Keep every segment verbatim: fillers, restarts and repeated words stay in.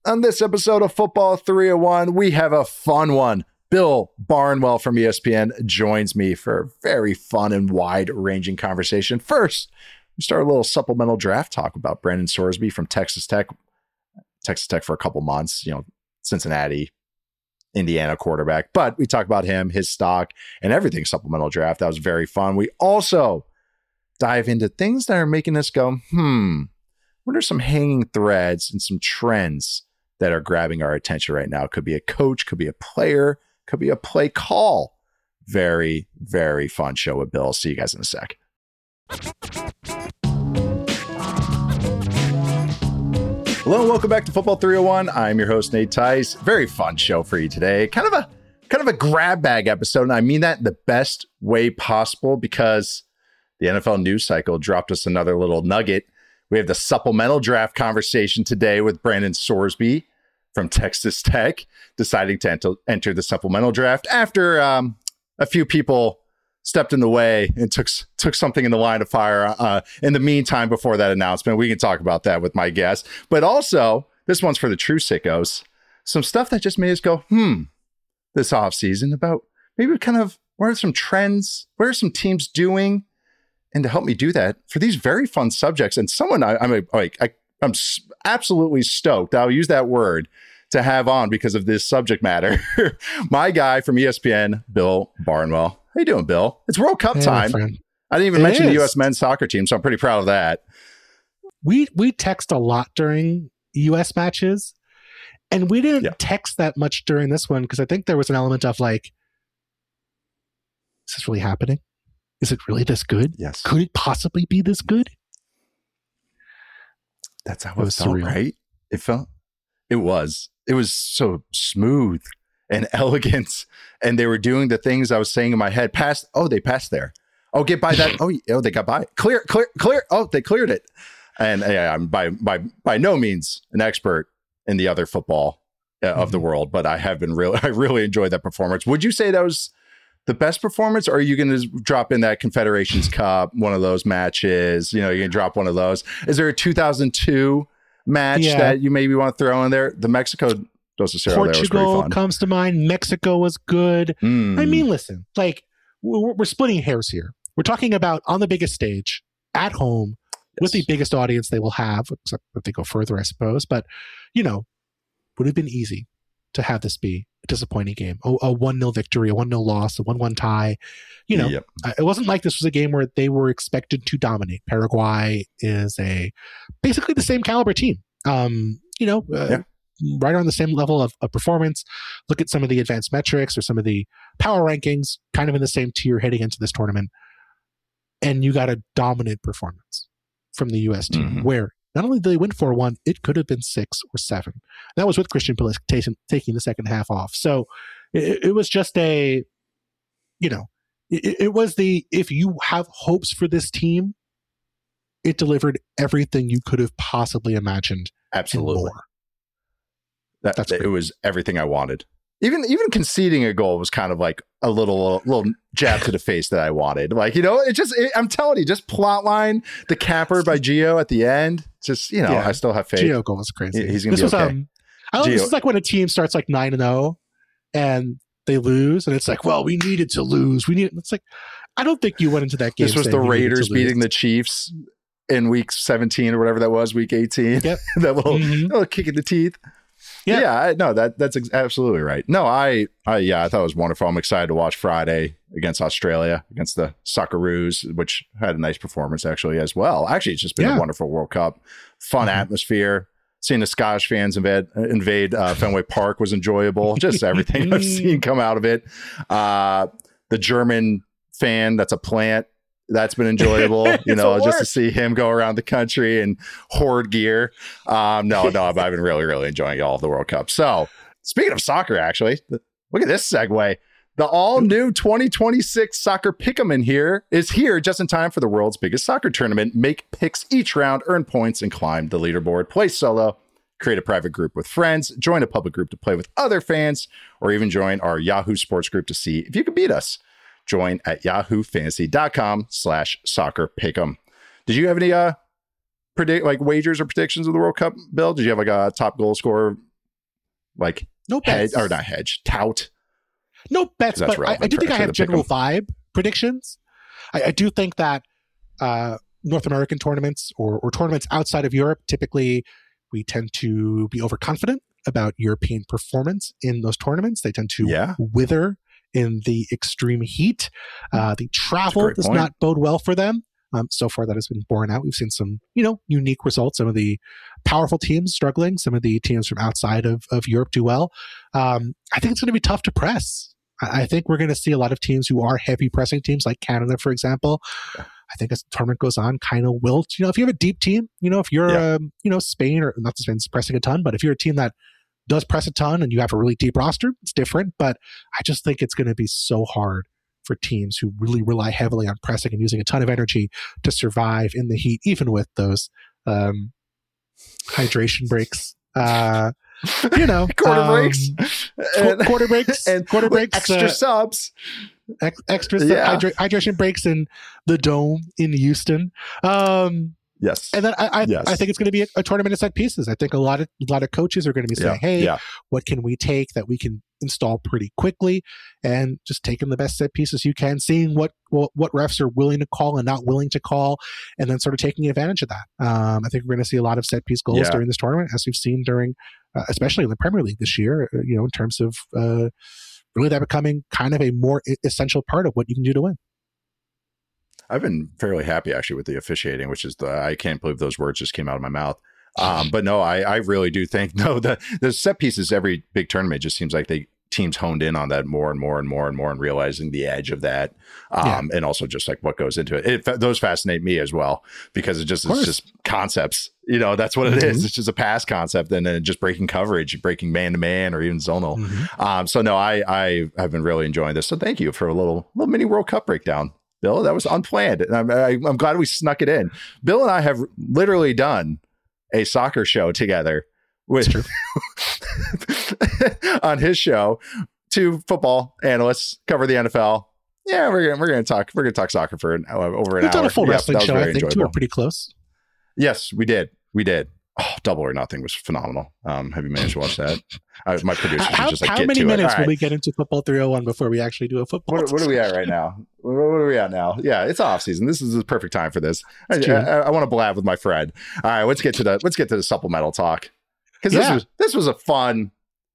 On this episode of Football three oh one, we have a fun one. Bill Barnwell from E S P N joins me for a very fun and wide-ranging conversation. First, we start a little supplemental draft talk about Brandon Sorsby from Texas Tech. Texas Tech for a couple months, you know, Cincinnati, Indiana quarterback. But we talk about him, his stock, and everything supplemental draft. That was very fun. We also dive into things that are making us go, hmm, what are some hanging threads and some trends that are grabbing our attention right now? Could be a coach, could be a player, could be a play call. Very, very fun show with Bill. See you guys in a sec. Hello and welcome back to Football three oh one. I'm your host, Nate Tice. Very fun show for you today. Kind of a kind of a grab bag episode, and I mean that in the best way possible because the N F L news cycle dropped us another little nugget. We have the supplemental draft conversation today with Brandon Sorsby from Texas Tech, deciding to enter, enter the supplemental draft after um, a few people stepped in the way and took took something in the line of fire uh, in the meantime before that announcement. We can talk about that with my guest. But also, this one's for the true sickos. Some stuff that just made us go, hmm, this offseason about maybe kind of what are some trends? What are some teams doing? And to help me do that for these very fun subjects, and someone I, I'm a, like I, I'm absolutely stoked. I'll use that word to have on because of this subject matter. My guy from E S P N, Bill Barnwell. How you doing, Bill? It's World Cup hey, time. I didn't even it mention is. the U S men's soccer team, so I'm pretty proud of that. We we text a lot during U S matches, and we didn't yeah. text that much during this one because I think there was an element of like, is this really happening? Is it really this good? Yes. Could it possibly be this good? That's how it, it felt, surreal. Right? It felt, it was. It was so smooth and elegant. And they were doing the things I was saying in my head. Pass, oh, they passed there. Oh, get by that. Oh, oh, they got by. Clear, clear, clear. Oh, they cleared it. And yeah, I'm by, by, by no means an expert in the other football uh, mm-hmm. of the world, but I have been really, I really enjoyed that performance. Would you say that was the best performance, or are you going to drop in that Confederations Cup, one of those matches? You know, you're going to drop one of those. Is there a two thousand two match yeah. that you maybe want to throw in there? The Mexico Dos a Cero there was pretty fun. Comes to mind. Mexico was good. Mm. I mean, listen, like we're, we're splitting hairs here. We're talking about on the biggest stage at home yes. with the biggest audience they will have, except if they go further, I suppose. But, you know, would have been easy to have this be a disappointing game, a, a one nil victory, a one nil loss, a one one tie. You know, yep. It wasn't like this was a game where they were expected to dominate. Paraguay is a basically the same caliber team. Um, you know, uh, yeah. right on the same level of, of performance. Look at some of the advanced metrics or some of the power rankings, kind of in the same tier heading into this tournament. And you got a dominant performance from the U S team, mm-hmm. where not only did they win four one, it could have been six or seven. That was with Christian Pulisic taking, taking the second half off. So it, it was just a, you know, it, it was the, if you have hopes for this team, it delivered everything you could have possibly imagined. Absolutely. That, That's it was everything I wanted. Even even conceding a goal was kind of like a little a little jab to the face that I wanted. Like, you know, it just, it, I'm telling you, just plot line, the capper by Gio at the end. Just, you know, yeah. I still have faith. Gio goal was crazy. He's going to be was, okay. Um, I don't know, this is like when a team starts like nine and oh and they lose, and it's like, well, we needed to lose. We need. It's like, I don't think you went into that game. This was the Raiders beating the Chiefs in week seventeen or whatever that was, week eighteen. Yep. that little, mm-hmm. little kick in the teeth. Yeah, yeah I, no, that that's ex- absolutely right. No, I, I, yeah, I thought it was wonderful. I'm excited to watch Friday against Australia, against the Socceroos, which had a nice performance actually as well. Actually, it's just been yeah. a wonderful World Cup, fun mm-hmm. atmosphere. Seeing the Scottish fans invade, invade uh, Fenway Park was enjoyable. Just everything I've seen come out of it. Uh, the German fan, that's a plant. That's been enjoyable, you know, just to see him go around the country and hoard gear. Um, no, no, I've been really, really enjoying all of the World Cup. So speaking of soccer, actually, look at this segue. The all new twenty twenty-six Soccer Pick'em in here is here just in time for the world's biggest soccer tournament. Make picks each round, earn points, and climb the leaderboard. Play solo, create a private group with friends, join a public group to play with other fans, or even join our Yahoo Sports group to see if you can beat us. Join at yahoo fantasy dot com slash soccer pick'em. Did you have any uh predict like wagers or predictions of the World Cup, Bill? Did you have like a top goal scorer like no bets. hedge or not hedge, tout. No bets, but I, I do think I have general vibe predictions. I, I do think that uh, North American tournaments or, or tournaments outside of Europe, typically we tend to be overconfident about European performance in those tournaments. They tend to yeah. wither in the extreme heat. Uh, the travel does point. not bode well for them. Um, so far, that has been borne out. We've seen some, you know, unique results. Some of the powerful teams struggling. Some of the teams from outside of, of Europe do well. Um, I think it's going to be tough to press. I, I think we're going to see a lot of teams who are heavy pressing teams, like Canada, for example. Yeah. I think as the tournament goes on, kind of wilt. You know, if you have a deep team, you know, if you're, yeah. um, you know, Spain or not Spain's pressing a ton, but if you're a team that does press a ton and you have a really deep roster, it's different. But I just think it's going to be so hard for teams who really rely heavily on pressing and using a ton of energy to survive in the heat, even with those um, hydration breaks. Uh, you know, quarter um, breaks, qu- quarter breaks, and quarter breaks, extra uh, subs, ex- extra yeah. hydra- hydration breaks in the Dome in Houston. Um, Yes. And then I I, yes. I think it's going to be a, a tournament of set pieces. I think a lot of a lot of coaches are going to be saying, yeah. hey, yeah. what can we take that we can install pretty quickly, and just taking the best set pieces you can, seeing what, what what refs are willing to call and not willing to call, and then sort of taking advantage of that. Um, I think we're going to see a lot of set piece goals yeah. during this tournament, as we've seen during, uh, especially in the Premier League this year, you know, in terms of uh, really that becoming kind of a more essential part of what you can do to win. I've been fairly happy actually with the officiating, which is the, I can't believe those words just came out of my mouth. Um, but no, I, I really do think, no, the, the set pieces, every big tournament just seems like they teams honed in on that more and more and more and more and realizing the edge of that. Um, yeah. And also just like what goes into it. it. Those fascinate me as well, because it just, it's just concepts, you know, that's what it mm-hmm. is. It's just a pass concept and then just breaking coverage, breaking man to man or even zonal. Mm-hmm. Um, so no, I, I have been really enjoying this. So thank you for a little, little mini World Cup breakdown, Bill. That was unplanned. And I'm, I, I'm glad we snuck it in. Bill and I have literally done a soccer show together with on his show. Two football analysts cover the N F L. Yeah, we're gonna we're gonna talk we're gonna talk soccer for an, uh, over an We've hour. We've done a full yeah, wrestling show. I think enjoyable. two are pretty close. Yes, we did. We did. Oh, Double or Nothing was phenomenal. Um, have you managed to watch that? I, my producer how, just like how get many to minutes it. will right. we get into football three oh one before we actually do a football? What, what are we at right now? What, what are we at now? Yeah, it's off season. This is the perfect time for this. I, I, I want to blab with my friend. All right, let's get to the let's get to the supplemental talk, because this yeah. was this was a fun.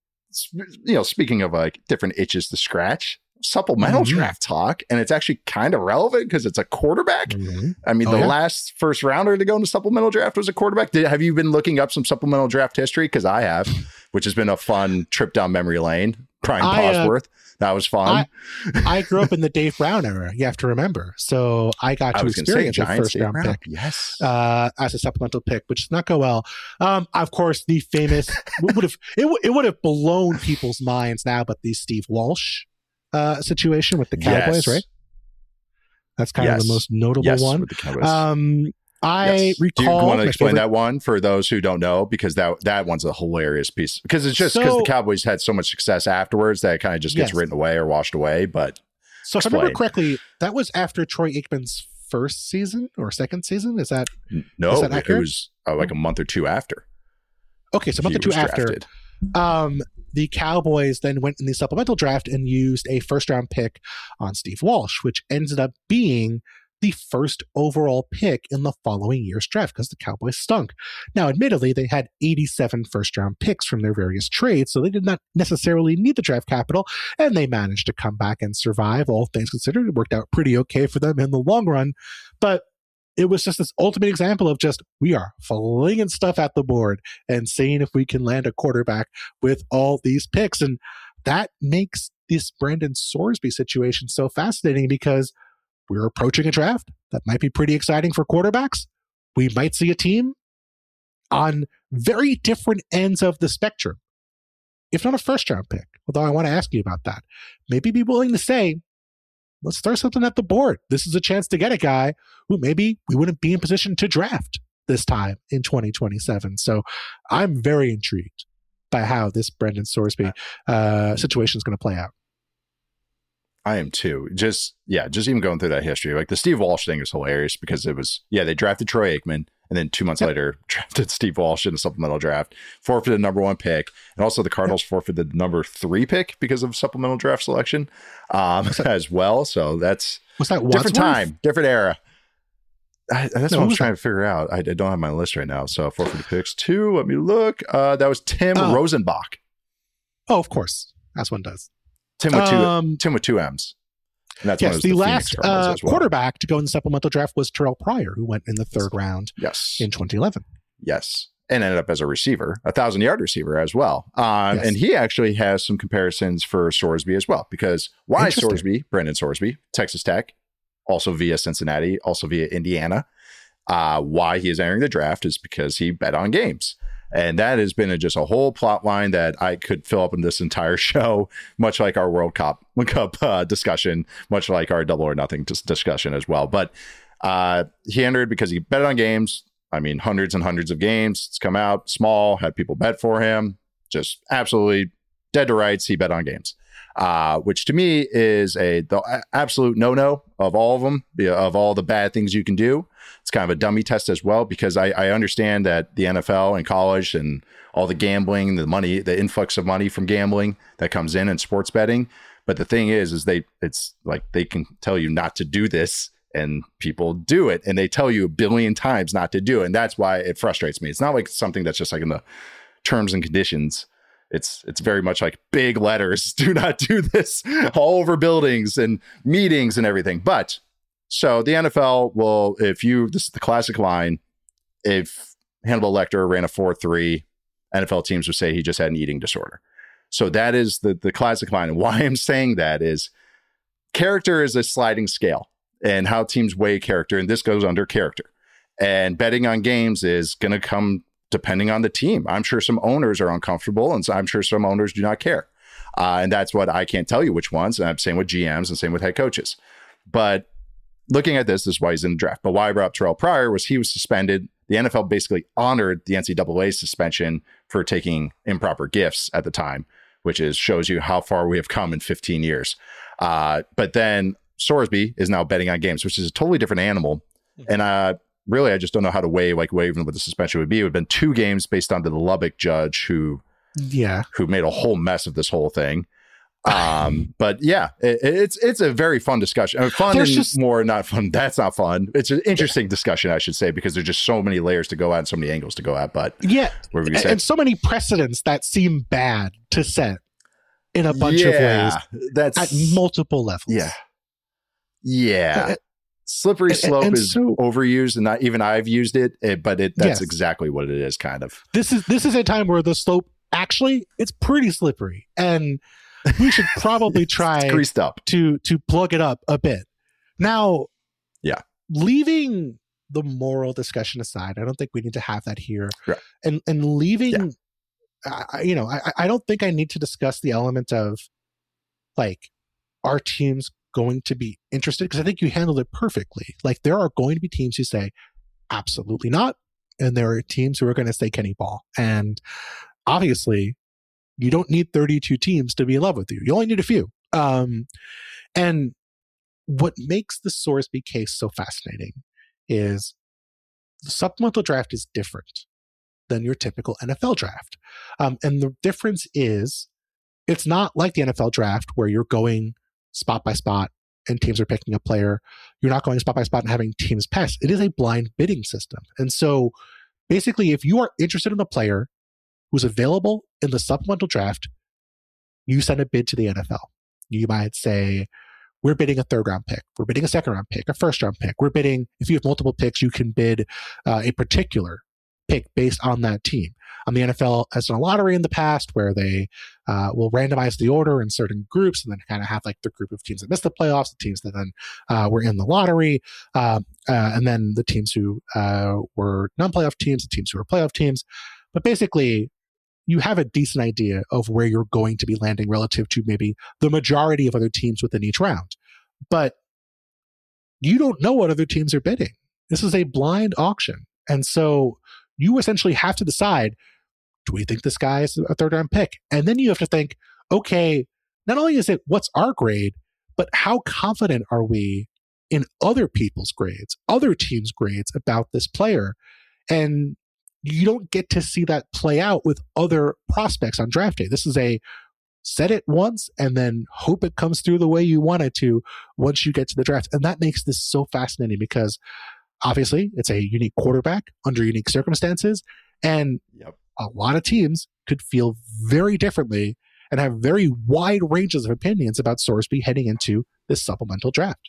You know, speaking of like different itches to scratch, supplemental mm-hmm. draft talk, and it's actually kind of relevant because it's a quarterback. Mm-hmm. I mean, oh, the yeah. last first rounder to go into supplemental draft was a quarterback. Did, have you been looking up some supplemental draft history? Because I have, which has been a fun trip down memory lane. Brian Bosworth. Uh, that was fun. I, I grew up in the Dave Brown era, you have to remember. So I got I to experience the first Dave round Brown. pick yes. uh, as a supplemental pick, which did not go well. Um, of course, the famous, would have it, it would have blown people's minds now, but the Steve Walsh uh, situation with the Cowboys, yes. right? That's kind yes. of the most notable yes, one. With the Cowboys. Um, I yes. recall. Do you want to explain favorite... that one for those who don't know? Because that that one's a hilarious piece. Because it's just because so, the Cowboys had so much success afterwards that it kind of just gets yes. written away or washed away. But so explain. If I remember correctly, that was after Troy Aikman's first season or second season. Is that no? Is that it was uh, like a month or two after. Okay, so a month or two after. Um, the Cowboys then went in the supplemental draft and used a first round pick on Steve Walsh, which ended up being the first overall pick in the following year's draft because the Cowboys stunk. Now, admittedly, they had eighty-seven first round picks from their various trades, so they did not necessarily need the draft capital, and they managed to come back and survive. All things considered, it worked out pretty okay for them in the long run, but it was just this ultimate example of just, we are flinging stuff at the board and seeing if we can land a quarterback with all these picks. And that makes this Brandon Sorsby situation so fascinating because we're approaching a draft that might be pretty exciting for quarterbacks. We might see a team on very different ends of the spectrum, if not a first round pick. Although I want to ask you about that. Maybe be willing to say, let's throw something at the board. This is a chance to get a guy who maybe we wouldn't be in position to draft this time in twenty twenty-seven. So I'm very intrigued by how this Brendan Sorsby uh, situation is going to play out. I am too. Just, yeah, just even going through that history. Like the Steve Walsh thing is hilarious because it was, yeah, they drafted Troy Aikman And then two months yep. later, drafted Steve Walsh in a supplemental draft, forfeited the number one pick. And also the Cardinals yep. forfeited the number three pick because of supplemental draft selection um, as well. So that's was that different Wadsworth? time, different era. I, that's no, what I was trying that? to figure out. I, I don't have my list right now. So forfeited picks two. Let me look. Uh, that was Tim oh. Rosenbach. Oh, of course. That's one does. Tim with two, um, Tim with two M's. And that's yes, the, the last uh, well. quarterback to go in the supplemental draft was Terrell Pryor, who went in the third round yes. in twenty eleven. Yes. And ended up as a receiver, a thousand yard receiver as well. Um, yes. And he actually has some comparisons for Sorsby as well, because why Sorsby, Brendan Sorsby, Texas Tech, also via Cincinnati, also via Indiana. Uh, why he is entering the draft is because he bet on games. And that has been a, just a whole plot line that I could fill up in this entire show, much like our World Cup, Cup uh, discussion, much like our Double or Nothing dis- discussion as well. But uh, he entered because he bet on games. I mean, hundreds and hundreds of games. It's come out small, had people bet for him. Just absolutely dead to rights. He bet on games, uh, which to me is a the absolute no-no of all of them, of all the bad things you can do. It's kind of a dummy test as well, because I, I understand that the N F L and college and all the gambling, the money, the influx of money from gambling that comes in and sports betting. But the thing is, is they it's like they can tell you not to do this and people do it, and they tell you a billion times not to do it. And that's why it frustrates me. It's not like something that's just like in the terms and conditions. It's it's very much like big letters. Do not do this all over buildings and meetings and everything. But so the N F L will, if you, this is the classic line, if Hannibal Lecter ran a four three, N F L teams would say he just had an eating disorder. So that is the, the classic line. And why I'm saying that is character is a sliding scale, and how teams weigh character. And this goes under character. And betting on games is going to come depending on the team. I'm sure some owners are uncomfortable, and so I'm sure some owners do not care. Uh, and that's what I can't tell you which ones. And I'm saying with G Ms and same with head coaches. But looking at this, this is why he's in the draft. But why I brought up Terrell Pryor was he was suspended. The N F L basically honored the N C double A suspension for taking improper gifts at the time, which is shows you how far we have come in fifteen years. Uh, but then Sorsby is now betting on games, which is a totally different animal. Mm-hmm. And uh, really, I just don't know how to weigh like weigh even what the suspension would be. It would have been two games based on the Lubbock judge who, yeah, who made a whole mess of this whole thing. Um, but yeah, it, it's it's a very fun discussion. I mean, fun there's and just, more not fun. That's not fun. It's an interesting yeah. discussion, I should say, because there's just so many layers to go at and so many angles to go at. But yeah, what and, and so many precedents that seem bad to set in a bunch yeah, of ways. That's at multiple levels. Yeah, yeah. Uh, Slippery slope and, and is so, overused, and not even I've used it, it but it that's yes. exactly what it is. Kind of. This is this is a time where the slope actually it's pretty slippery, and we should probably try greased up to to plug it up a bit. Now, yeah, leaving the moral discussion aside, I don't think we need to have that here. Right. And and leaving, yeah. uh, you know, I I don't think I need to discuss the element of like our teams going to be interested, because I think you handled it perfectly. Like there are going to be teams who say absolutely not, and there are teams who are going to say Kenny Ball, and obviously you don't need thirty-two teams to be in love with you. You only need a few. Um, and what makes the Sorsby case so fascinating is the supplemental draft is different than your typical N F L draft. Um, and the difference is it's not like the N F L draft where you're going spot by spot and teams are picking a player. You're not going spot by spot and having teams pass. It is a blind bidding system. And so basically, if you are interested in a player who's available in the supplemental draft, you send a bid to the N F L. You might say, we're bidding a third round pick. We're bidding a second round pick, a first round pick. We're bidding, if you have multiple picks, you can bid uh, a particular pick based on that team. Um, the N F L has done a lottery in the past where they uh, will randomize the order in certain groups and then kind of have like the group of teams that missed the playoffs, the teams that then uh, were in the lottery, uh, uh, and then the teams who uh, were non-playoff teams, the teams who were playoff teams. But basically, you have a decent idea of where you're going to be landing relative to maybe the majority of other teams within each round. But you don't know what other teams are bidding. This is a blind auction. And so you essentially have to decide, do we think this guy is a third round pick? And then you have to think, okay, not only is it what's our grade, but how confident are we in other people's grades, other teams' grades about this player? And you don't get to see that play out with other prospects on draft day. This is a set it once and then hope it comes through the way you want it to once you get to the draft. And that makes this so fascinating because obviously it's a unique quarterback under unique circumstances. And yep. a lot of teams could feel very differently and have very wide ranges of opinions about Sorsby heading into this supplemental draft.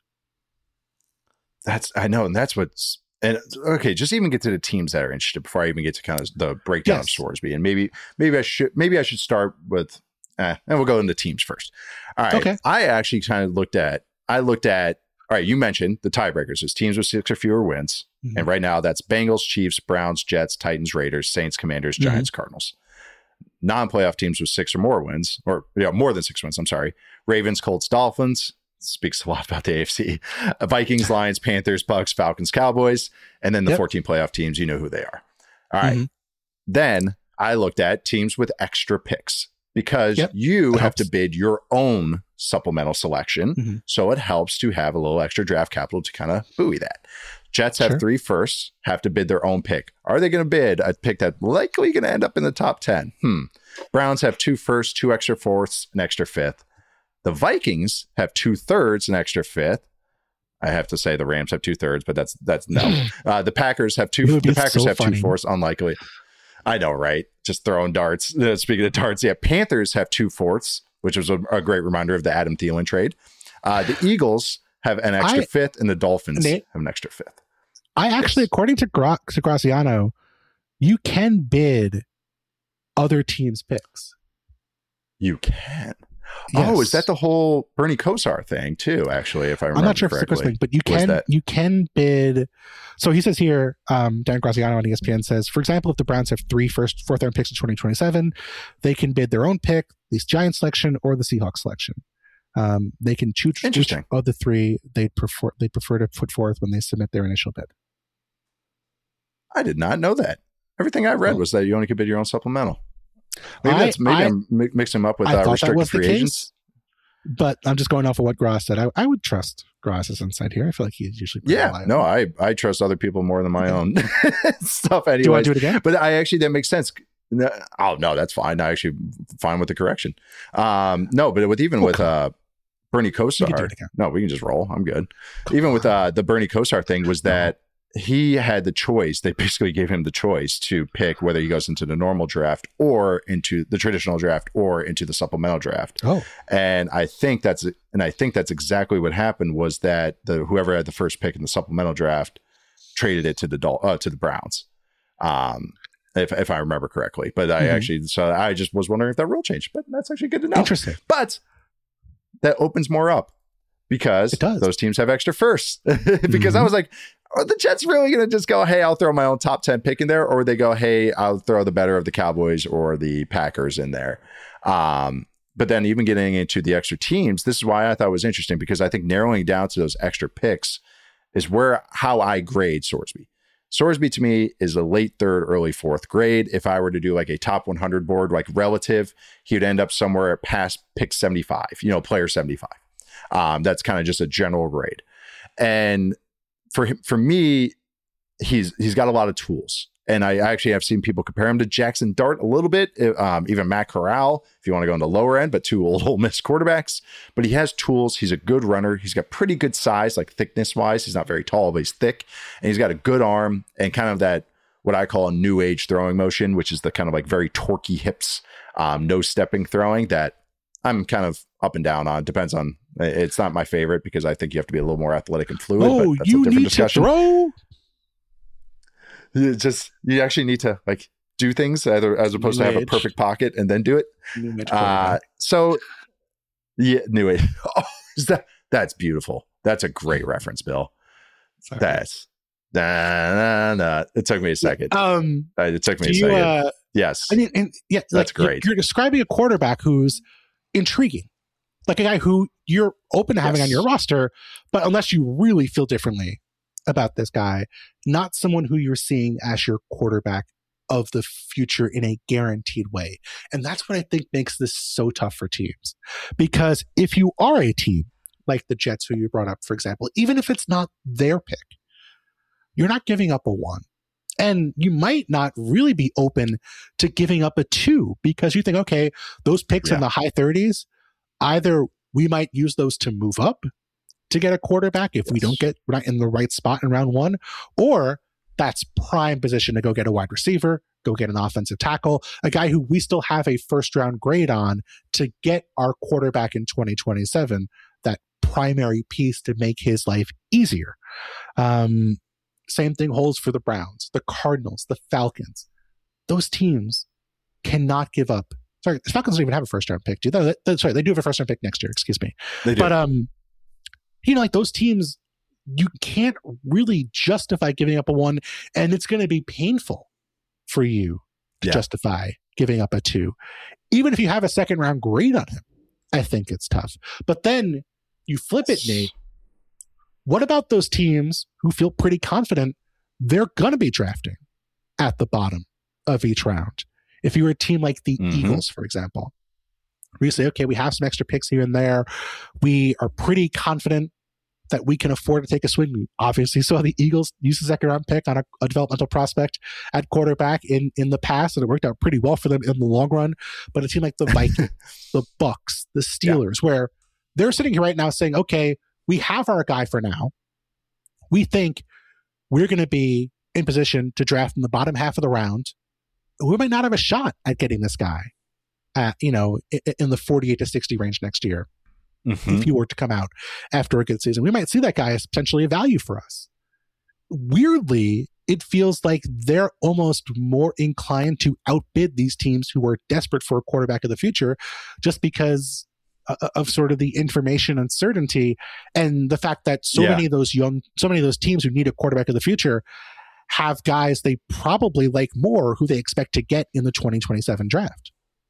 That's, I know. And that's what's, and okay, just even get to the teams that are interested before I even get to kind of the breakdown yes. of Sorsby. And maybe, maybe I should, maybe I should start with, eh, and we'll go into teams first. All right. Okay. I actually kind of looked at, I looked at, all right, you mentioned the tiebreakers. There's teams with six or fewer wins. Mm-hmm. And right now that's Bengals, Chiefs, Browns, Jets, Titans, Raiders, Saints, Commanders, Giants, mm-hmm. Cardinals. Non-playoff teams with six or more wins, or you know, more than six wins, I'm sorry. Ravens, Colts, Dolphins. Speaks a lot about the A F C. Vikings, Lions, Panthers, Bucks, Falcons, Cowboys. And then the yep. fourteen playoff teams, you know who they are. All right. Mm-hmm. Then I looked at teams with extra picks because yep. you that have helps. to bid your own supplemental selection. Mm-hmm. So it helps to have a little extra draft capital to kind of buoy that. Jets have sure. three firsts, have to bid their own pick. Are they going to bid a pick that's likely going to end up in the top ten? Hmm. Browns have two firsts, two extra fourths, an extra fifth. The Vikings have two thirds, an extra fifth. I have to say the Rams have two thirds, but that's that's no. Uh, the Packers have two. The Packers so have funny. two fourths. Unlikely. I know, right? Just throwing darts. Uh, speaking of darts, yeah. Panthers have two fourths, which was a, a great reminder of the Adam Thielen trade. Uh, the Eagles have an extra I, fifth, and the Dolphins they, have an extra fifth. I actually, yes. according to, Gra- to Graziano, you can bid other teams' picks. You can. Yes. Oh, is that the whole Bernie Kosar thing too? Actually, if I remember, I'm not sure correctly. if it's the thing, but you can that- you can bid. So he says here, um, Dan Graziano on E S P N says, for example, if the Browns have three first, fourth round picks in twenty twenty-seven, they can bid their own pick, the Giants selection or the Seahawks selection. Um, they can choose which of the three they prefer. They prefer to put forth when they submit their initial bid. I did not know that. Everything I read oh. was that you only could bid your own supplemental. Maybe I, that's maybe I, I'm mi- mixing them up with uh, restricted free agents. But I'm just going off of what Gross said. I, I would trust Gross's insight here. I feel like he's usually yeah. reliable. No, I I trust other people more than my own stuff. Anyway, do you want to do it again? But I actually that makes sense. Oh no, that's fine. I actually fine with the correction. Um, no, but with even okay. with uh, Bernie Kosar, no, we can just roll. I'm good. Come even on. with uh, the Bernie Kosar thing was that. No. He had the choice. They basically gave him the choice to pick whether he goes into the normal draft or into the traditional draft or into the supplemental draft. Oh, and I think that's and I think that's exactly what happened. Was that the whoever had the first pick in the supplemental draft traded it to the uh, to the Browns, um, if if I remember correctly. But I mm-hmm. actually, so I just was wondering if that rule changed. But that's actually good to know. Interesting. But that opens more up because those teams have extra firsts. because mm-hmm. I was like. Are the Jets really going to just go, hey, I'll throw my own top ten pick in there? Or they go, hey, I'll throw the better of the Cowboys or the Packers in there. Um, but then even getting into the extra teams, this is why I thought it was interesting, because I think narrowing down to those extra picks is where how I grade Sorsby. Sorsby to me is a late third, early fourth grade. If I were to do like a top one hundred board, like relative, he would end up somewhere past pick seventy-five, you know, player seventy-five. Um, that's kind of just a general grade. And For him, for me, he's he's got a lot of tools, and I actually have seen people compare him to Jackson Dart a little bit, um, even Matt Corral, if you want to go on the lower end, but two old Ole Miss quarterbacks. But he has tools. He's a good runner. He's got pretty good size, like thickness wise. He's not very tall, but he's thick, and he's got a good arm and kind of that what I call a new age throwing motion, which is the kind of like very torquey hips, um, no stepping throwing that I'm kind of up and down on. Depends on. It's not my favorite because I think you have to be a little more athletic and fluid. Oh, but that's you a different need discussion. to throw. You just you actually need to like do things either as opposed new to age. Have a perfect pocket and then do it. Uh, so yeah, new age. Oh, is that that's beautiful. That's a great reference, Bill. Sorry. That's nah, nah, nah. It took me a second. Um, uh, it took me a you, second. Uh, yes, I mean, and, yeah, that's like, great. You're, you're describing a quarterback who's intriguing. Like a guy who you're open to having yes. on your roster, but unless you really feel differently about this guy, not someone who you're seeing as your quarterback of the future in a guaranteed way. And that's what I think makes this so tough for teams. Because if you are a team like the Jets, who you brought up, for example, even if it's not their pick, you're not giving up a one. And you might not really be open to giving up a two because you think, okay, those picks yeah. in the high thirties, either we might use those to move up to get a quarterback if yes. we don't get right in the right spot in round one, or that's prime position to go get a wide receiver, go get an offensive tackle, a guy who we still have a first round grade on to get our quarterback in twenty twenty-seven, that primary piece to make his life easier. Um, same thing holds for the Browns, the Cardinals, the Falcons. Those teams cannot give up. Sorry, the Falcons don't even have a first round pick, do they? That's right. They do have a first round pick next year. Excuse me. They do. But, um, you know, like those teams, you can't really justify giving up a one, and it's going to be painful for you to yeah. justify giving up a two. Even if you have a second round grade on him, I think it's tough. But then you flip it, Nate. What about those teams who feel pretty confident they're going to be drafting at the bottom of each round? If you're a team like the mm-hmm. Eagles, for example, where you say, okay, we have some extra picks here and there. We are pretty confident that we can afford to take a swing. We obviously saw the Eagles use the second round pick on a, a developmental prospect at quarterback in, in the past, and it worked out pretty well for them in the long run. But a team like the Vikings, the Bucks, the Steelers, yeah. where they're sitting here right now saying, okay, we have our guy for now. We think we're going to be in position to draft in the bottom half of the round. We might not have a shot at getting this guy, at, you know, in, in the forty-eight to sixty range next year. Mm-hmm. If he were to come out after a good season, we might see that guy as potentially a value for us. Weirdly, it feels like they're almost more inclined to outbid these teams who are desperate for a quarterback of the future just because of sort of the information uncertainty and the fact that so yeah. many of those young, so many of those teams who need a quarterback of the future have guys they probably like more who they expect to get in the twenty twenty-seven draft.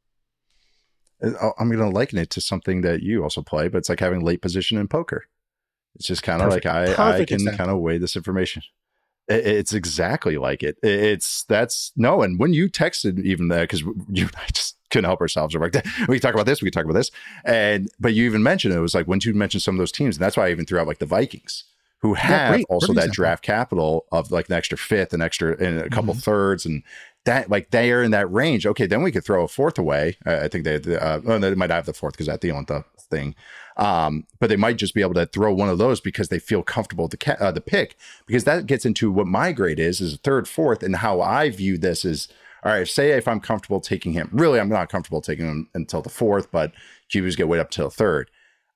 I'm going to liken it to something that you also play, but it's like having late position in poker. It's just kind of like I, I can example. kind of weigh this information. It, it's exactly like it. It's that's no. And when you texted even that, because you and I just couldn't help ourselves. We're like, we can talk about this. We can talk about this. And, but you even mentioned, it was like, when you mentioned some of those teams, and that's why I even threw out like the Vikings, who have yeah, great, also that example. draft capital of like an extra fifth, an extra, and a couple mm-hmm. thirds, and that like they are in that range. Okay, then we could throw a fourth away. Uh, I think they, uh, well, they might have the fourth because that's the only thing. Um, but they might just be able to throw one of those because they feel comfortable with the ca- uh, the pick, because that gets into what my grade is, is a third, fourth, and how I view this is, all right, say if I'm comfortable taking him, really, I'm not comfortable taking him until the fourth, but Q Bs get way up to the third.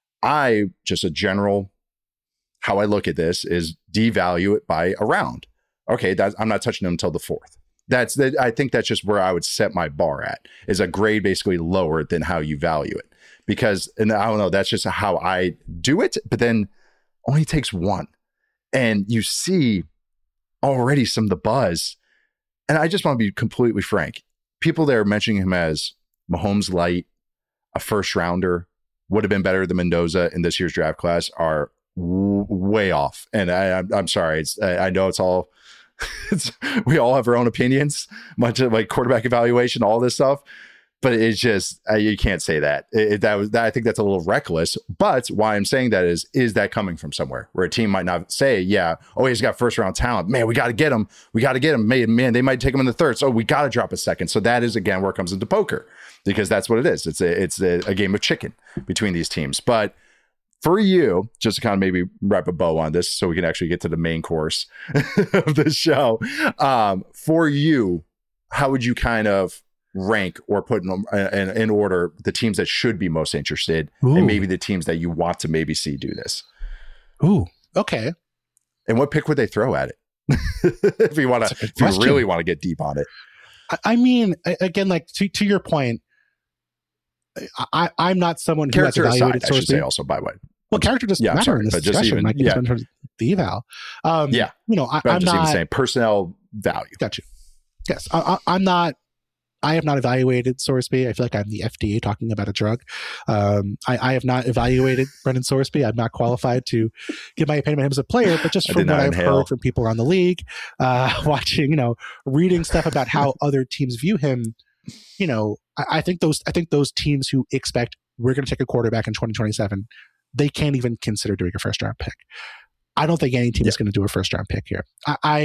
I just a general, how I look at this is devalue it by a round. Okay, that's, I'm not touching him until the fourth. That's the, I think that's just where I would set my bar at, is a grade basically lower than how you value it. Because, and I don't know, that's just how I do it, but then only takes one. And you see already some of the buzz. And I just want to be completely frank. People there mentioning him as Mahomes light, a first rounder, would have been better than Mendoza in this year's draft class are w- way off. And I, I'm, I'm sorry. It's, I, I know it's all, it's, we all have our own opinions, much of like quarterback evaluation, all this stuff. But it's just, uh, you can't say that. It, that was that. I think that's a little reckless. But why I'm saying that is, is that coming from somewhere where a team might not say, yeah, oh, he's got first round talent. Man, we got to get him. We got to get him. Man, man, they might take him in the third. So we got to drop a second. So that is, again, where it comes into poker, because that's what it is. It's a, it's a, a game of chicken between these teams. But for you, just to kind of maybe wrap a bow on this so we can actually get to the main course of the show. Um, for you, how would you kind of rank or put in, in, in order the teams that should be most interested, Ooh. and maybe the teams that you want to maybe see do this? Ooh, okay. And what pick would they throw at it? if you want to, if you really want to get deep on it. I, I mean, again, like to, to your point, I, I'm not someone who character has evaluated aside, I should say also, by the way. Well, character doesn't yeah, matter sorry, in this discussion. Even, like yeah. in terms of the eval. Um, yeah. You know, I, I'm, I'm just not even saying personnel value. Gotcha. Yes. I, I, I'm not, I have not evaluated Sorsby. I feel like I'm the F D A talking about a drug. Um, I, I have not evaluated Brendan Sorsby. I'm not qualified to give my opinion on him as a player, but just from what I've inhale. heard from people around the league, uh, watching, you know, reading stuff about how other teams view him, you know, I, I think those, I think those teams who expect we're going to take a quarterback in twenty twenty-seven, they can't even consider doing a first round pick. I don't think any team yeah. is going to do a first round pick here. I, I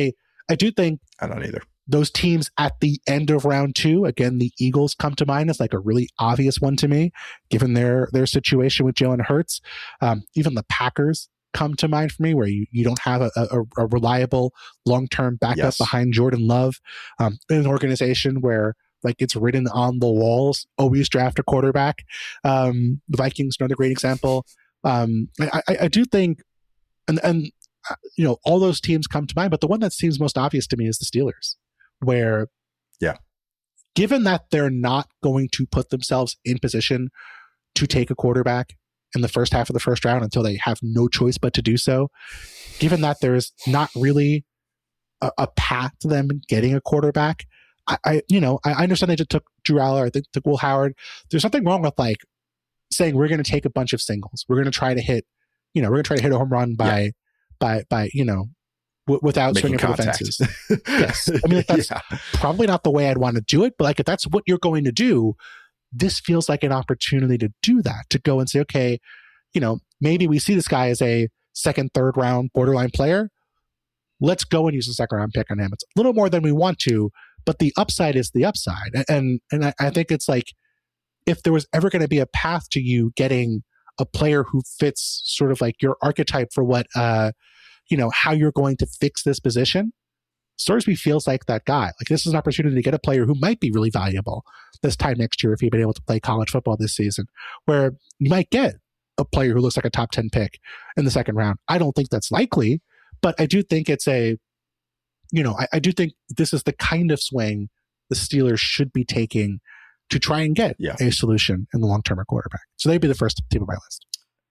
I do think I don't either. Those teams at the end of round two, again, the Eagles come to mind as like a really obvious one to me, given their their situation with Jalen Hurts. Um, even the Packers come to mind for me, where you, you don't have a, a, a reliable long-term backup yes. behind Jordan Love. Um, in an organization where like it's written on the walls, always draft a quarterback. Um, the Vikings, another great example. Um, I, I, I do think, and, and you know, all those teams come to mind, but the one that seems most obvious to me is the Steelers. Where, yeah, given that they're not going to put themselves in position to take a quarterback in the first half of the first round until they have no choice but to do so, given that there's not really a, a path to them getting a quarterback, I, I you know, I understand they just took Drew Aller, I think took Will Howard. There's something wrong with like saying we're going to take a bunch of singles. We're going to try to hit, you know, we're going to try to hit a home run by, yeah. by, by, you know, W- without Making swinging for the fences. Yes. I mean, like, that's yeah. probably not the way I'd want to do it, but like if that's what you're going to do, this feels like an opportunity to do that, to go and say, okay, you know, maybe we see this guy as a second, third round borderline player. Let's go and use a second round pick on him. It's a little more than we want to, but the upside is the upside. And and I, I think it's like, if there was ever going to be a path to you getting a player who fits sort of like your archetype for what, uh, you know, how you're going to fix this position, Sorsby feels like that guy. Like this is an opportunity to get a player who might be really valuable this time next year if he'd been able to play college football this season, where you might get a player who looks like a top ten pick in the second round. I don't think that's likely, but I do think it's a, you know, I, I do think this is the kind of swing the Steelers should be taking to try and get yeah. a solution in the long term at quarterback. So they'd be the first team on my list.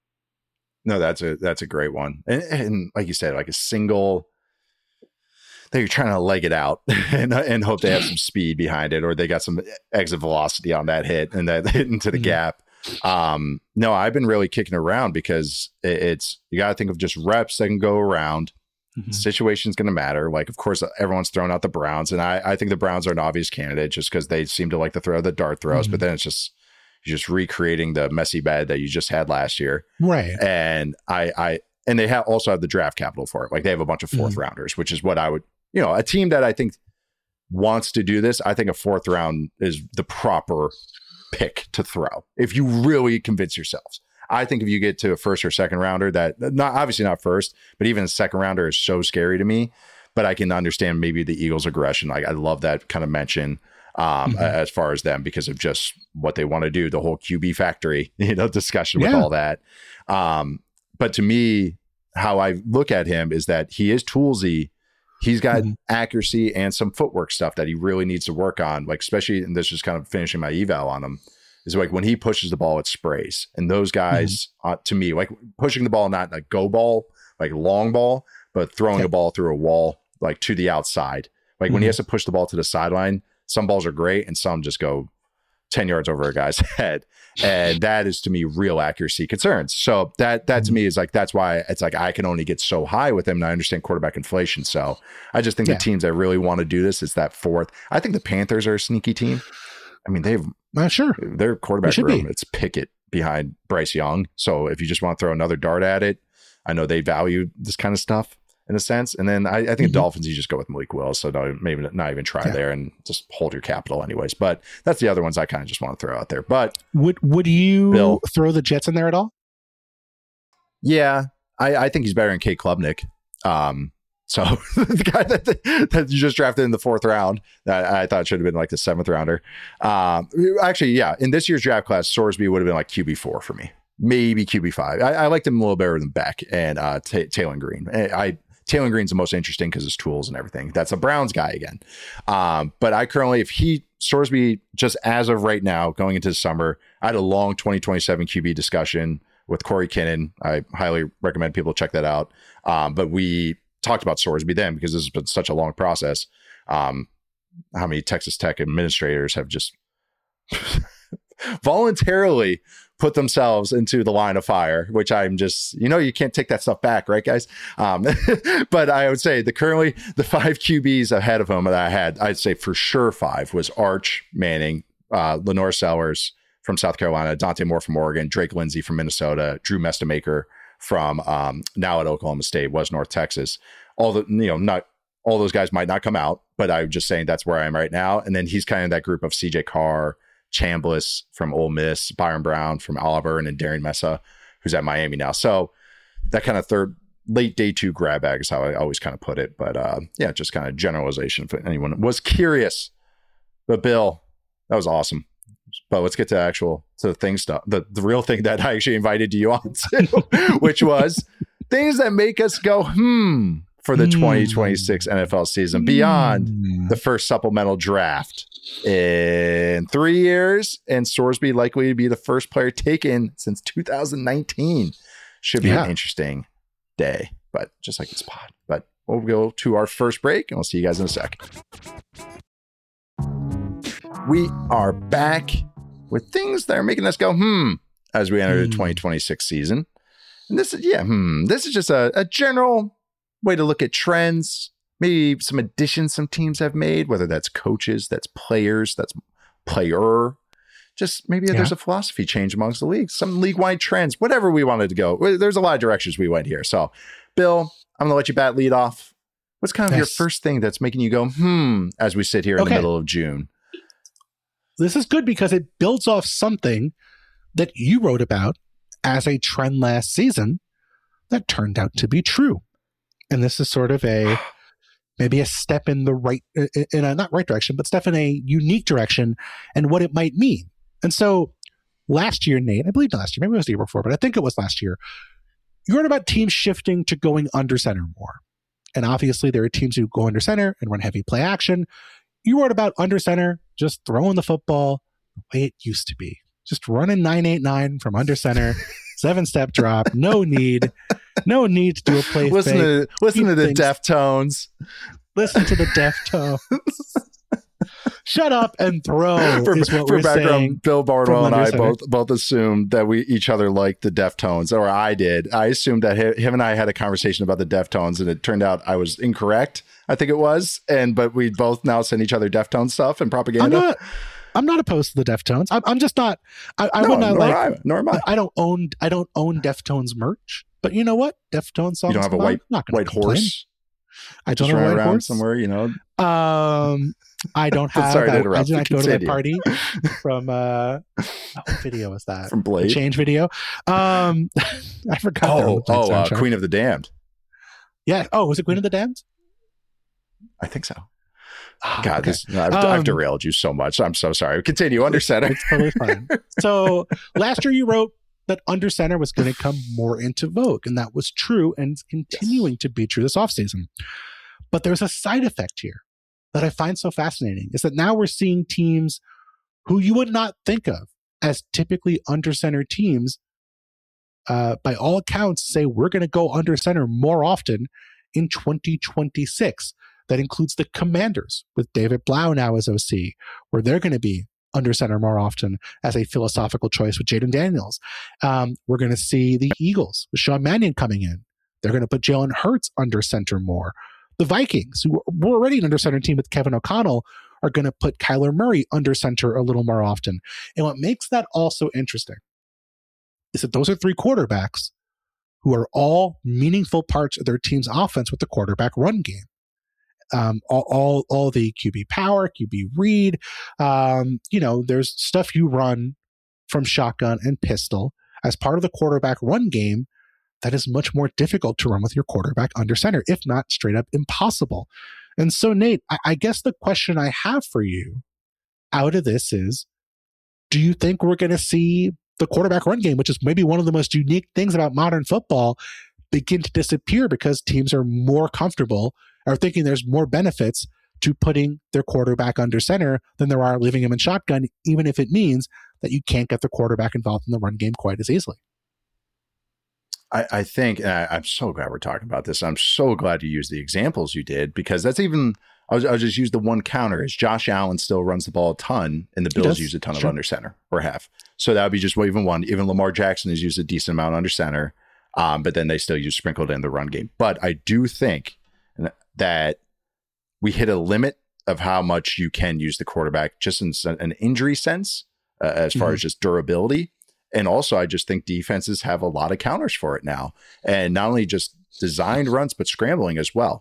No, that's a that's a great one, and, and like you said, like a single that you're trying to leg it out and and hope they have some speed behind it, or they got some exit velocity on that hit and that hit into the mm-hmm. gap. Um, no, I've been really kicking around because it, it's you got to think of just reps that can go around. Mm-hmm. Situation's going to matter. Like, of course, everyone's throwing out the Browns, and I I think the Browns are an obvious candidate just because they seem to like to throw the dart throws, mm-hmm. but then it's just. You're just recreating the messy bed that you just had last year. Right. And I, I, and they have also have the draft capital for it. Like they have a bunch of fourth mm-hmm. rounders, which is what I would, you know, a team that I think wants to do this. I think a fourth round is the proper pick to throw. If you really convince yourselves, I think if you get to a first or second rounder that not obviously not first, but even a second rounder is so scary to me, but I can understand maybe the Eagles aggression. Like I love that kind of mention. Um, mm-hmm. as far as them, because of just what they want to do, the whole Q B factory, you know, discussion with yeah. all that. Um, but to me, how I look at him is that he is toolsy. He's got mm-hmm. accuracy and some footwork stuff that he really needs to work on. Like, especially, and this is kind of finishing my eval on him, is like when he pushes the ball, it sprays. And those guys, mm-hmm. uh, to me, like pushing the ball, not like go ball, like long ball, but throwing yeah. a ball through a wall, like to the outside. Like mm-hmm. when he has to push the ball to the sideline, some balls are great and some just go ten yards over a guy's head. And that is to me real accuracy concerns. So that that to me is like, that's why it's like I can only get so high with him. And I understand quarterback inflation. So I just think yeah. the teams that really want to do this is that fourth. I think the Panthers are a sneaky team. I mean, they've uh, sure their quarterback room, be. It's Pickett behind Bryce Young. So if you just want to throw another dart at it, I know they value this kind of stuff. In a sense. And then I, I think mm-hmm. the Dolphins, you just go with Malik Willis. So no, maybe not even try yeah. there and just hold your capital anyways. But that's the other ones I kind of just want to throw out there. But would would you Bill, throw the Jets in there at all? Yeah, I, I think he's better than Kate Klubnik. Um, so the guy that, that you just drafted in the fourth round, that I thought should have been like the seventh rounder. Um, actually, yeah, in this year's draft class, Sorsby would have been like Q B four for me. Maybe Q B five. I, I liked him a little better than Beck and uh, T- Taylor Green. I Taylor Green's the most interesting because his tools and everything. That's a Browns guy again. Um, but I currently, if he, Sorsby, just as of right now, going into the summer, I had a long twenty twenty-seven Q B discussion with Corey Kinnan. I highly recommend people check that out. Um, but we talked about Sorsby then because this has been such a long process. Um, how many Texas Tech administrators have just voluntarily put themselves into the line of fire, which I'm just, you know, you can't take that stuff back, right, guys? Um, but I would say the currently the five Q Bs ahead of him that I had, I'd say for sure five was Arch Manning, uh, Lenore Sellers from South Carolina, Dante Moore from Oregon, Drake Lindsay from Minnesota, Drew Mestamaker from um, now at Oklahoma State, was North Texas. All the, you know, not all those guys might not come out, but I'm just saying that's where I am right now. And then he's kind of that group of C J Carr, Chambliss from Ole Miss, Byron Brown from Oliver, and then Darren Mesa, who's at Miami now. So that kind of third late day two grab bag is how I always kind of put it. But uh, yeah, just kind of generalization if anyone was curious. But Bill, that was awesome. But let's get to actual to the thing stuff, the, the real thing that I actually invited you on to, which was things that make us go, hmm, for the mm. twenty twenty-six N F L season beyond mm. the first supplemental draft in three years. And Sorsby likely to be the first player taken since two thousand nineteen. Should be yeah. an interesting day, but just like this pod. But we'll go to our first break and we'll see you guys in a second. We are back with things that are making us go, hmm, as we enter mm. the twenty twenty-six season. And this is, yeah, hmm, this is just a, a general way to look at trends, maybe some additions some teams have made, whether that's coaches, that's players, that's player. Just maybe yeah. there's a philosophy change amongst the leagues, some league-wide trends, whatever we wanted to go. There's a lot of directions we went here. So, Bill, I'm going to let you bat lead off. What's kind of yes. your first thing that's making you go, hmm, as we sit here in okay. the middle of June? This is good because it builds off something that you wrote about as a trend last season that turned out to be true. And this is sort of a maybe a step in the right, in a not right direction, but step in a unique direction and what it might mean. And so last year, Nate, I believe not last year, maybe it was the year before, but I think it was last year, you heard about teams shifting to going under center more. And obviously there are teams who go under center and run heavy play action. You wrote about under center, just throwing the football the way it used to be. Just running nine eight nine from under center, seven step drop, no need, no need to do a play listen fake. To, listen to the things. Deftones. Listen to the Deftones. Shut up and throw for, is what for we're background, saying. Bill Barnwell and I both both assumed that we each other liked the Deftones, or I did. I assumed that him and I had a conversation about the Deftones, and it turned out I was incorrect. I think it was, and but we both now send each other Deftones stuff and propaganda. I'm not, I'm not opposed to the Deftones. I'm, I'm just not. I, I no, would not nor like. I, nor am I. I don't own. I don't own Deftones merch. But you know what? Deftones songs. You don't have a white not white complain. horse. I don't have a white around horse somewhere. You know. Um, I don't have. Sorry to I, interrupt. I did not go to Continue. that party from. Uh, what video was that? From Blade. The Change video. Um, I forgot. Oh, oh, uh, Queen of the Damned. Yeah. Oh, was it Queen of the Damned? I think so. Oh, God, okay. this, I've, um, I've derailed you so much. I'm so sorry. Continue. Under center. It's totally fine. So last year you wrote that under center was going to come more into vogue, and that was true and continuing yes. to be true this offseason. But there's a side effect here that I find so fascinating, is that now we're seeing teams who you would not think of as typically under center teams, uh, by all accounts, say we're going to go under center more often in twenty twenty-six. That includes the Commanders with David Blau now as O C, where they're going to be under center more often as a philosophical choice with Jaden Daniels. Um, we're going to see the Eagles with Sean Mannion coming in. They're going to put Jalen Hurts under center more. The Vikings, who were already an under center team with Kevin O'Connell, are going to put Kyler Murray under center a little more often. And what makes that also interesting is that those are three quarterbacks who are all meaningful parts of their team's offense with the quarterback run game. Um, all, all, all the Q B power, Q B read, um, you know, there's stuff you run from shotgun and pistol as part of the quarterback run game that is much more difficult to run with your quarterback under center, if not straight up impossible. And so, Nate, I, I guess the question I have for you out of this is, do you think we're going to see the quarterback run game, which is maybe one of the most unique things about modern football, begin to disappear because teams are more comfortable are thinking there's more benefits to putting their quarterback under center than there are leaving him in shotgun, even if it means that you can't get the quarterback involved in the run game quite as easily? I, I think, and I, I'm so glad we're talking about this. I'm so glad you used the examples you did, because that's even, I'll, I'll just use the one counter is Josh Allen still runs the ball a ton, and the Bills use a ton sure. of under center, or have. So that would be just well, even one. Even Lamar Jackson has used a decent amount under center, um, but then they still use sprinkled in the run game. But I do think that we hit a limit of how much you can use the quarterback just in an injury sense, uh, as far mm-hmm. as just durability. And also, I just think defenses have a lot of counters for it now. And not only just designed runs, but scrambling as well.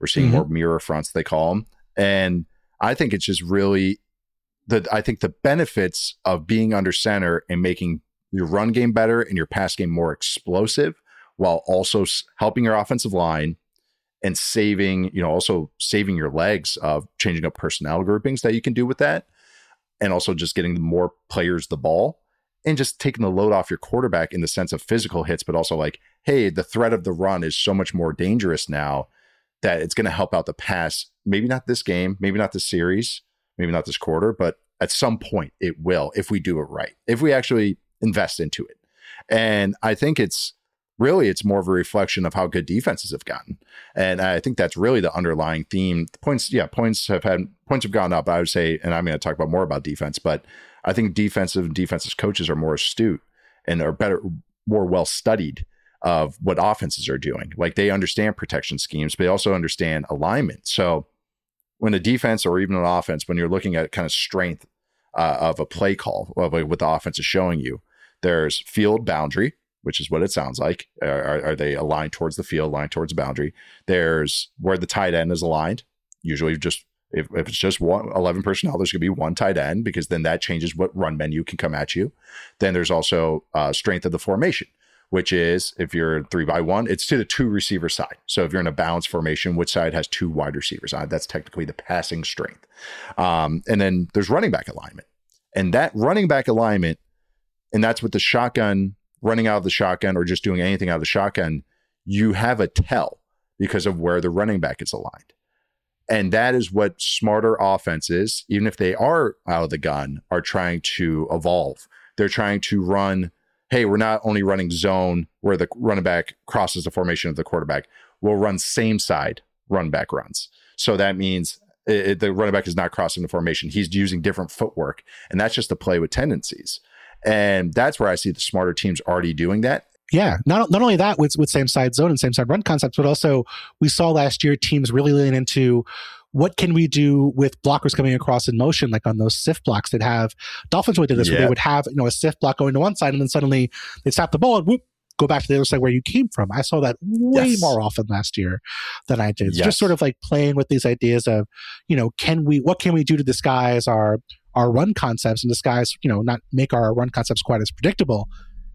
We're seeing mm-hmm. more mirror fronts, they call them. And I think it's just really the, I think the benefits of being under center and making your run game better and your pass game more explosive, while also helping your offensive line and saving, you know, also saving your legs of changing up personnel groupings that you can do with that. And also just getting more players the ball and just taking the load off your quarterback in the sense of physical hits, but also like, hey, the threat of the run is so much more dangerous now that it's going to help out the pass. Maybe not this game, maybe not this series, maybe not this quarter, but at some point it will, if we do it right, if we actually invest into it. And I think it's really, it's more of a reflection of how good defenses have gotten. And I think that's really the underlying theme. Points, yeah, points have had, points have gone up, I would say, and I'm going to talk about more about defense, but I think defensive and defensive coaches are more astute and are better, more well-studied of what offenses are doing. Like they understand protection schemes, but they also understand alignment. So when a defense or even an offense, when you're looking at kind of strength uh, of a play call, of what the offense is showing you, there's field boundary, which is what it sounds like. Are, are they aligned towards the field, aligned towards the boundary? There's where the tight end is aligned. Usually just, if, if it's just one eleven personnel, there's going to be one tight end, because then that changes what run menu can come at you. Then there's also uh, strength of the formation, which is if you're three by one, it's to the two receiver side. So if you're in a balanced formation, which side has two wide receivers on it? That's technically the passing strength. Um, and then there's running back alignment. And that running back alignment, and that's with the shotgun, running out of the shotgun or just doing anything out of the shotgun, you have a tell because of where the running back is aligned. And that is what smarter offenses, even if they are out of the gun, are trying to evolve. They're trying to run, hey, we're not only running zone where the running back crosses the formation of the quarterback, we'll run same side run back runs. So that means it, the running back is not crossing the formation. He's using different footwork. And that's just a play with tendencies. And that's where I see the smarter teams already doing that. Yeah, not not only that with with same side zone and same side run concepts, but also we saw last year teams really lean into what can we do with blockers coming across in motion, like on those sift blocks that have Dolphins would do this, yeah. where they would have, you know, a sift block going to one side and then suddenly they stop the ball and whoop, go back to the other side where you came from. I saw that way yes. more often last year than I did. It's yes. just sort of like playing with these ideas of, you know, can we, what can we do to disguise our our run concepts and disguise, you know, not make our run concepts quite as predictable.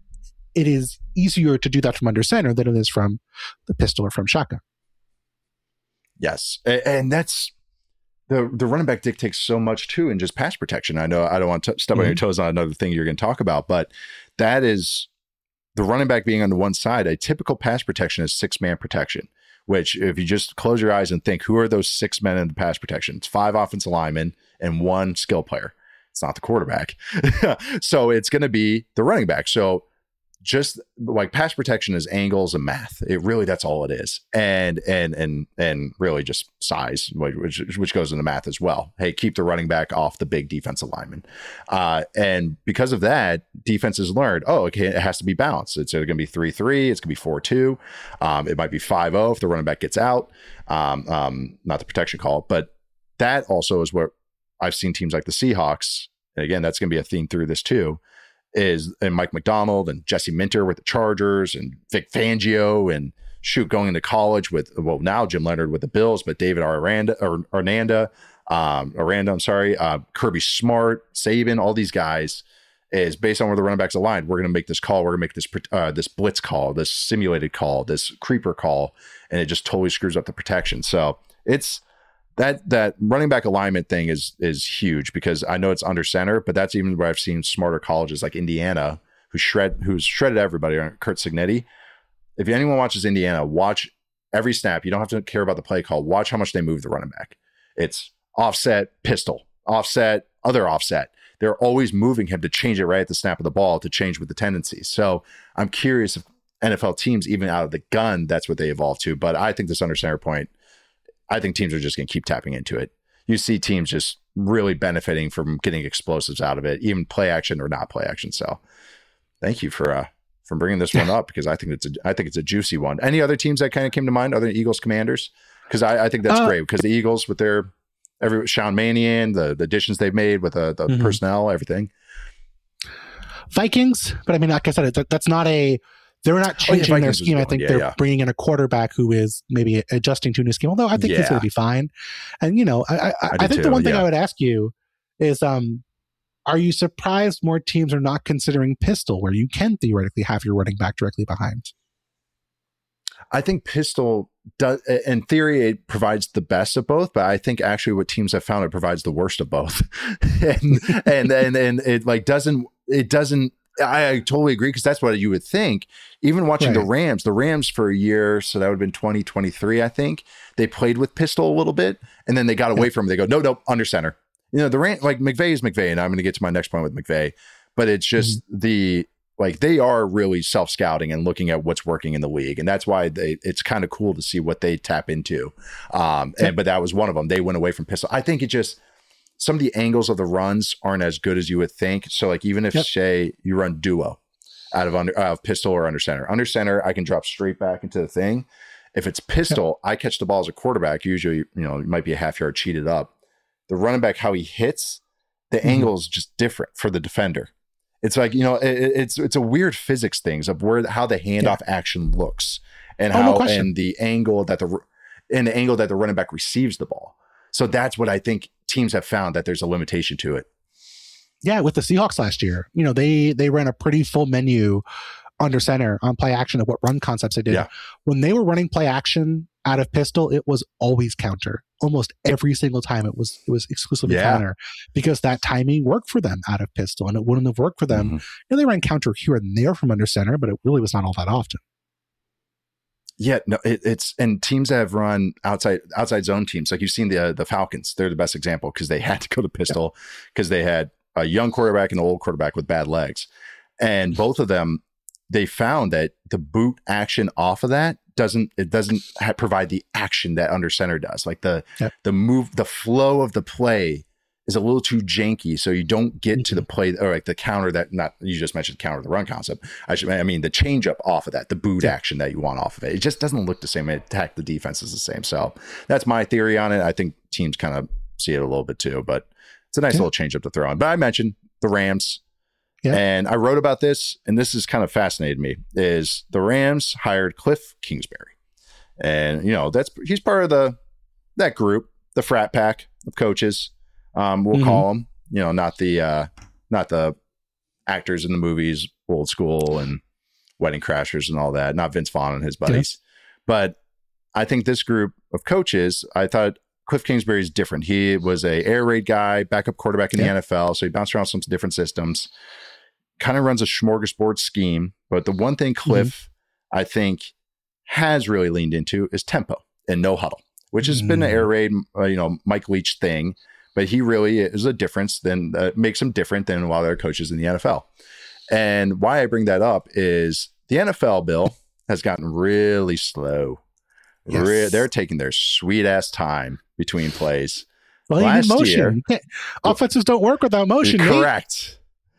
It is easier to do that from under center than it is from the pistol or from shotgun. Yes. And that's the the running back dictates so much too in just pass protection. I know I don't want to step mm-hmm. on your toes on another thing you're going to talk about, but that is the running back being on the one side. A typical pass protection is six man protection, which if you just close your eyes and think, who are those six men in the pass protection? It's five offensive linemen and one skill player. It's not the quarterback. So it's going to be the running back. So just like pass protection is angles and math. It really, that's all it is. And, and, and, and really just size, which, which goes into math as well. Hey, keep the running back off the big defensive lineman. Uh, and because of that, defenses learned, oh, okay, it has to be balanced. It's going to be three, three, it's going to be four, two. Um, it might be five, oh, if the running back gets out. Um, um, not the protection call, but that also is what I've seen teams like the Seahawks. And again, that's going to be a theme through this too. Is and Mike McDonald and Jesse Minter with the Chargers and Vic Fangio and shoot going into college with, well, now Jim Leonard with the Bills, but David Aranda or Aranda, um, Aranda, I'm sorry, uh, Kirby Smart, Saban, all these guys is based on where the running backs aligned. We're going to make this call. We're going to make this, uh, this blitz call, this simulated call, this creeper call, and it just totally screws up the protection. So it's, That that running back alignment thing is is huge because I know it's under center, but that's even where I've seen smarter colleges like Indiana who shred who's shredded everybody. Curt Cignetti. If anyone watches Indiana, watch every snap. You don't have to care about the play call. Watch how much they move the running back. It's offset, pistol, offset, other offset. They're always moving him to change it right at the snap of the ball to change with the tendencies. So I'm curious if N F L teams, even out of the gun, that's what they evolve to. But I think this under center point, I think teams are just going to keep tapping into it. You see teams just really benefiting from getting explosives out of it, even play action or not play action. So thank you for, uh, for bringing this one up because I think it's a, I think it's a juicy one. Any other teams that kind of came to mind other than Eagles Commanders? Cause I, I think that's uh, great because the Eagles with their every Sean Mannion, the, the additions they've made with uh, the mm-hmm. personnel, everything. Vikings. But I mean, like I said, that's not a they're not changing oh, yeah, their scheme. I think yeah, they're yeah. bringing in a quarterback who is maybe adjusting to a new scheme, although I think yeah. he's going to be fine. And, you know, I, I, I, I think too, the one thing yeah. I would ask you is, um, are you surprised more teams are not considering pistol, where you can theoretically have your running back directly behind? I think pistol does, in theory, it provides the best of both, but I think actually what teams have found, it provides the worst of both. and, and, and, and it like doesn't, it doesn't, I, I totally agree. Cause that's what you would think. Even watching right. the Rams, the Rams for a year, so that would have been twenty twenty-three, I think they played with pistol a little bit and then they got away yeah. from it. They go, no, no, under center. You know, the Ram, like McVay is McVay, and I'm going to get to my next point with McVay, but it's just mm-hmm. the, like they are really self-scouting and looking at what's working in the league. And that's why they, it's kind of cool to see what they tap into. Um, and, but that was one of them. They went away from pistol. I think it just, some of the angles of the runs aren't as good as you would think. So like, even if yep. say you run duo out of under, uh, pistol or under center, under center, I can drop straight back into the thing. If it's pistol, yep. I catch the ball as a quarterback. Usually, you know, it might be a half yard cheated up. The running back, how he hits, the mm-hmm. angle is just different for the defender. It's like, you know, it, it's it's a weird physics things of where how the handoff yeah. action looks and oh, how no and the angle that the and the angle that the running back receives the ball. So that's what I think teams have found, that there's a limitation to it. Yeah, with the Seahawks last year, you know, they they ran a pretty full menu under center on play action of what run concepts they did. Yeah. When they were running play action out of pistol, it was always counter. Almost every single time it was it was exclusively yeah. counter, because that timing worked for them out of pistol, and it wouldn't have worked for them. Mm-hmm. You know, they ran counter here and there from under center, but it really was not all that often. Yeah, no, it, it's and teams that have run outside outside zone teams, like you've seen the uh, the Falcons, they're the best example because they had to go to pistol because yeah. they had a young quarterback and an old quarterback with bad legs, and both of them, they found that the boot action off of that doesn't it doesn't ha- provide the action that under center does. Like the yep. the move, the flow of the play is a little too janky, so you don't get mm-hmm. to the play or like the counter that not you just mentioned counter the run concept. I should I mean the change up off of that, the boot yeah. action that you want off of it. It just doesn't look the same. It attack the defense is the same. So that's my theory on it. I think teams kind of see it a little bit too, but it's a nice yeah. little change up to throw on. But I mentioned the Rams. Yeah. And I wrote about this, and this has kind of fascinated me, is the Rams hired Cliff Kingsbury. And, you know, that's he's part of the that group, the frat pack of coaches, um, we'll mm-hmm. call them, you know, not the uh, not the actors in the movies, Old School and Wedding Crashers and all that, not Vince Vaughn and his buddies. Yeah. But I think this group of coaches, I thought Cliff Kingsbury is different. He was a air raid guy, backup quarterback in yeah. the N F L, so he bounced around some different systems. Kind of runs a smorgasbord scheme, but the one thing Cliff, mm-hmm. I think, has really leaned into is tempo and no huddle, which has mm-hmm. been an air raid, uh, you know, Mike Leach thing. But he really is a difference. Then uh, makes him different than a lot of other coaches in the N F L. And why I bring that up is the N F L, Bill, has gotten really slow. Yes. Re- they're taking their sweet ass time between plays. Well, Last even motion. Year, offenses don't work without motion. Correct. Mate.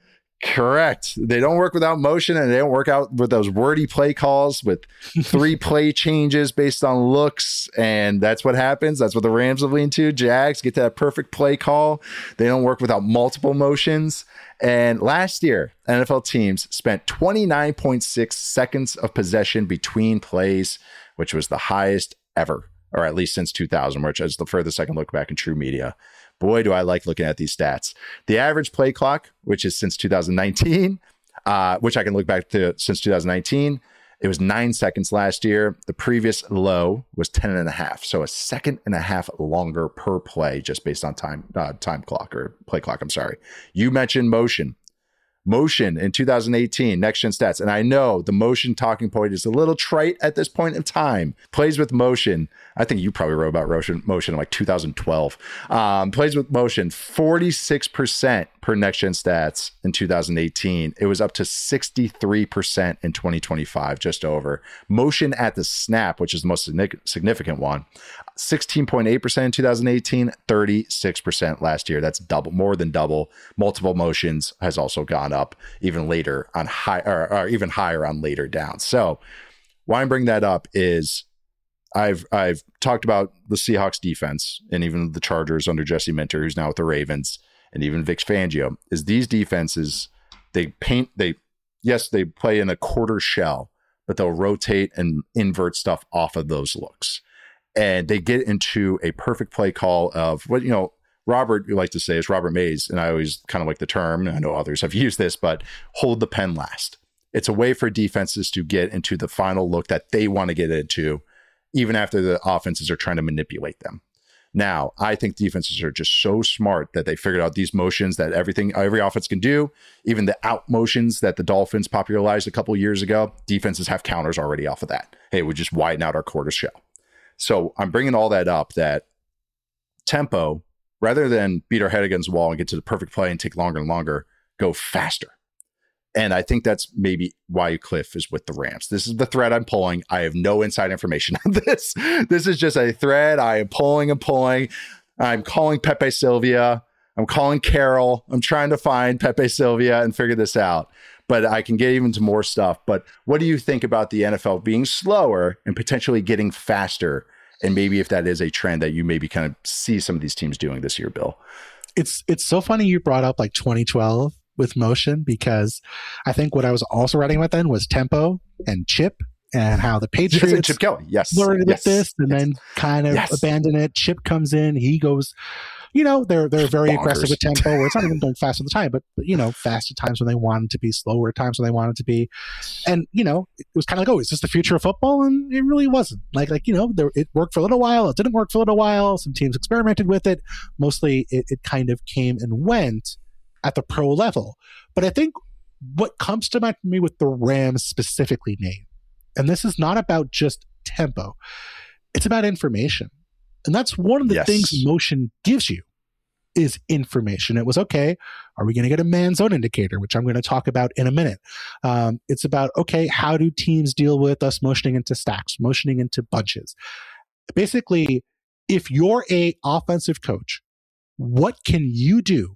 Correct. They don't work without motion, and they don't work out with those wordy play calls with three play changes based on looks. And that's what happens. That's what the Rams have leaned to. Jags get that perfect play call. They don't work without multiple motions. And last year, N F L teams spent twenty-nine point six seconds of possession between plays, which was the highest ever, or at least since two thousand, which is the furthest I can look back in true media. Boy, do I like looking at these stats. The average play clock, which is since two thousand nineteen, uh, which I can look back to since two thousand nineteen, it was nine seconds last year. The previous low was ten and a half. So a second and a half longer per play, just based on time, uh, time clock or play clock. I'm sorry. You mentioned motion. Motion in two thousand eighteen, Next Gen Stats. And I know the motion talking point is a little trite at this point in time. Plays with motion. I think you probably wrote about motion, motion in like two thousand twelve. Um, plays with motion, forty-six percent per Next Gen Stats in two thousand eighteen. It was up to sixty-three percent in twenty twenty-five, just over. Motion at the snap, which is the most significant one, sixteen point eight percent in two thousand eighteen, thirty-six percent last year. That's double, more than double. Multiple motions has also gone up even later on high, or, or even higher on later downs. So why I'm bringing that up is I've I've talked about the Seahawks defense and even the Chargers under Jesse Minter, who's now with the Ravens, and even Vic Fangio, is these defenses, they paint, they, yes, they play in a quarter shell, but they'll rotate and invert stuff off of those looks. And they get into a perfect play call of what, you know, Robert, you like to say is Robert Mays. And I always kind of like the term, and I know others have used this, but hold the pen last. It's a way for defenses to get into the final look that they want to get into, even after the offenses are trying to manipulate them. Now, I think defenses are just so smart that they figured out these motions that everything, every offense can do, even the out motions that the Dolphins popularized a couple of years ago, defenses have counters already off of that. Hey, we just widen out our quarter shell. So I'm bringing all that up that tempo, rather than beat our head against the wall and get to the perfect play and take longer and longer, go faster. And I think that's maybe why Cliff is with the Rams. This is the thread I'm pulling. I have no inside information on this. This is just a thread I am pulling and pulling. I'm calling Pepe Sylvia. I'm calling Carol. I'm trying to find Pepe Sylvia and figure this out. But I can get even to more stuff. But what do you think about the N F L being slower and potentially getting faster? And maybe if that is a trend that you maybe kind of see some of these teams doing this year, Bill. It's it's so funny you brought up like twenty twelve with motion, because I think what I was also writing about then was tempo and chip and how the Patriots Chip Kelly, yes, learned yes. with this and yes. then kind of yes. abandon it. Chip comes in, he goes, you know, they're they're very Bonkers. aggressive with tempo, where it's not even going fast all the time, but, but you know, fast at times when they want it to be, slower at times when they want it to be. And, you know, it was kind of like, oh, is this the future of football? And it really wasn't. Like, like you know, there, it worked for a little while, it didn't work for a little while. Some teams experimented with it. Mostly it, it kind of came and went at the pro level. But I think what comes to mind for me with the Rams specifically, Nate, and this is not about just tempo, it's about information. And that's one of the yes. things motion gives you is information. It was, okay, are we going to get a man zone indicator, which I'm going to talk about in a minute. Um, it's about, okay, how do teams deal with us motioning into stacks, motioning into bunches? Basically, if you're a offensive coach, what can you do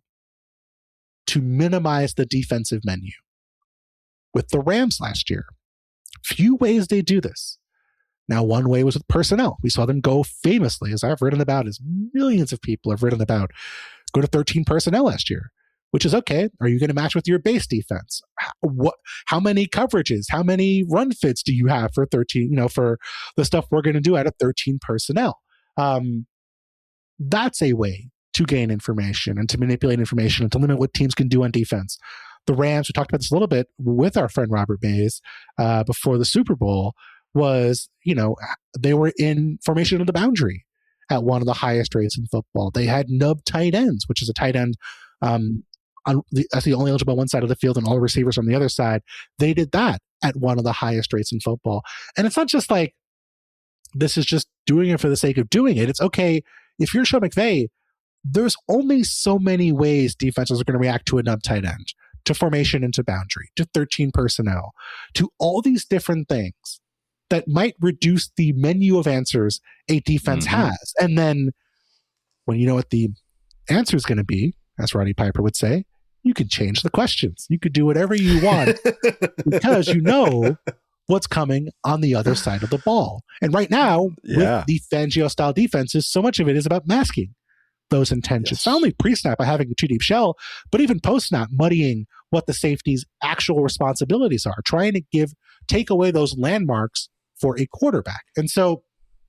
to minimize the defensive menu? With the Rams last year, few ways they do this. Now, one way was with personnel. We saw them go famously, as I've written about, as millions of people have written about, go to thirteen personnel last year, which is, okay, are you going to match with your base defense? How, what, how many coverages, how many run fits do you have for thirteen, you know, for the stuff we're going to do out of thirteen personnel? Um, that's a way to gain information and to manipulate information and to limit what teams can do on defense. The Rams, we talked about this a little bit with our friend Robert Mays uh, before the Super Bowl, was, you know, they were in formation of the boundary at one of the highest rates in football. They had nub tight ends, which is a tight end um, on the, that's the only eligible one side of the field and all receivers on the other side. They did that at one of the highest rates in football. And it's not just like, this is just doing it for the sake of doing it. It's, okay, if you're Sean McVay, there's only so many ways defenses are going to react to a nub tight end, to formation into boundary, to thirteen personnel, to all these different things that might reduce the menu of answers a defense mm-hmm. has. And then when you know what the answer is going to be, as Roddy Piper would say, you can change the questions. You could do whatever you want because you know what's coming on the other side of the ball. And right now, yeah. with the Fangio style defenses, so much of it is about masking those intentions. Yes. Not only pre-snap by having a two deep shell, but even post-snap muddying what the safety's actual responsibilities are, trying to give, take away those landmarks for a quarterback. And so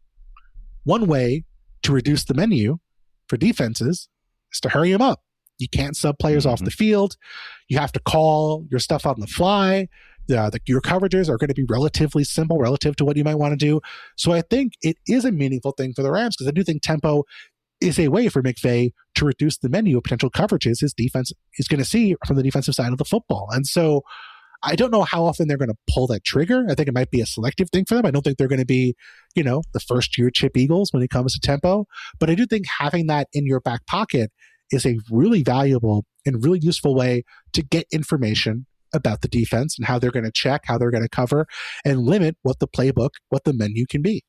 one way to reduce the menu for defenses is to hurry them up. You can't sub players mm-hmm. off the field. You have to call your stuff on the fly. Uh, the, your coverages are going to be relatively simple relative to what you might want to do. So I think it is a meaningful thing for the Rams, because I do think tempo is a way for McVay to reduce the menu of potential coverages his defense is going to see from the defensive side of the football. And so I don't know how often they're going to pull that trigger. I think it might be a selective thing for them. I don't think they're going to be, you know, the first year Chip Eagles when it comes to tempo. But I do think having that in your back pocket is a really valuable and really useful way to get information about the defense and how they're going to check, how they're going to cover, and limit what the playbook, what the menu can be.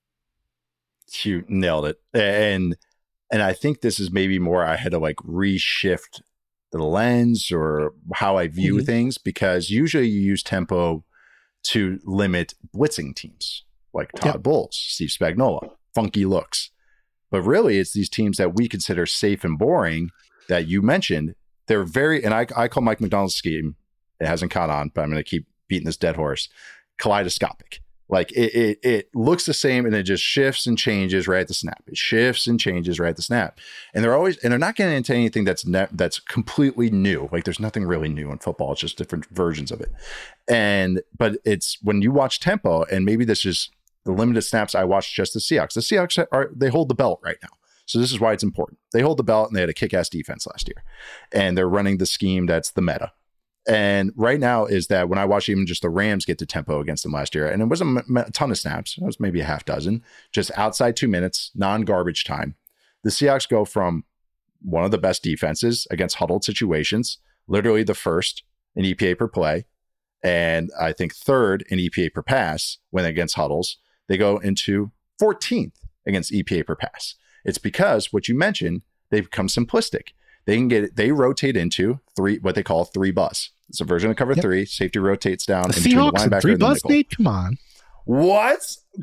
You nailed it. And and I think this is maybe more I had to like reshift the lens or how I view mm-hmm. things, because usually you use tempo to limit blitzing teams like Todd yep. Bowles, Steve Spagnuolo, funky looks. But really it's these teams that we consider safe and boring that you mentioned. They're very, and I, I call Mike McDonald's scheme, it hasn't caught on, but I'm going to keep beating this dead horse, kaleidoscopic. Like it, it, it looks the same and it just shifts and changes right at the snap. It shifts and changes right at the snap. And they're always, and they're not getting into anything that's net, that's completely new. Like there's nothing really new in football. It's just different versions of it. And, but it's when you watch tempo, and maybe this is the limited snaps I watched just the Seahawks. The Seahawks are, they hold the belt right now. So this is why it's important. They hold the belt and they had a kick-ass defense last year. And they're running the scheme that's the meta. And right now is that when I watch even just the Rams get to tempo against them last year, and it wasn't a ton of snaps, it was maybe a half dozen, just outside two minutes, non-garbage time. The Seahawks go from one of the best defenses against huddled situations, literally the first in E P A per play, and I think third in E P A per pass when against huddles. They go into fourteenth against E P A per pass. It's because what you mentioned, they become simplistic. They can get they rotate into three, what they call three bus. It's a version of cover yep. three. Safety rotates down the in between the linebacker three and the bus, Nate? Come on. What?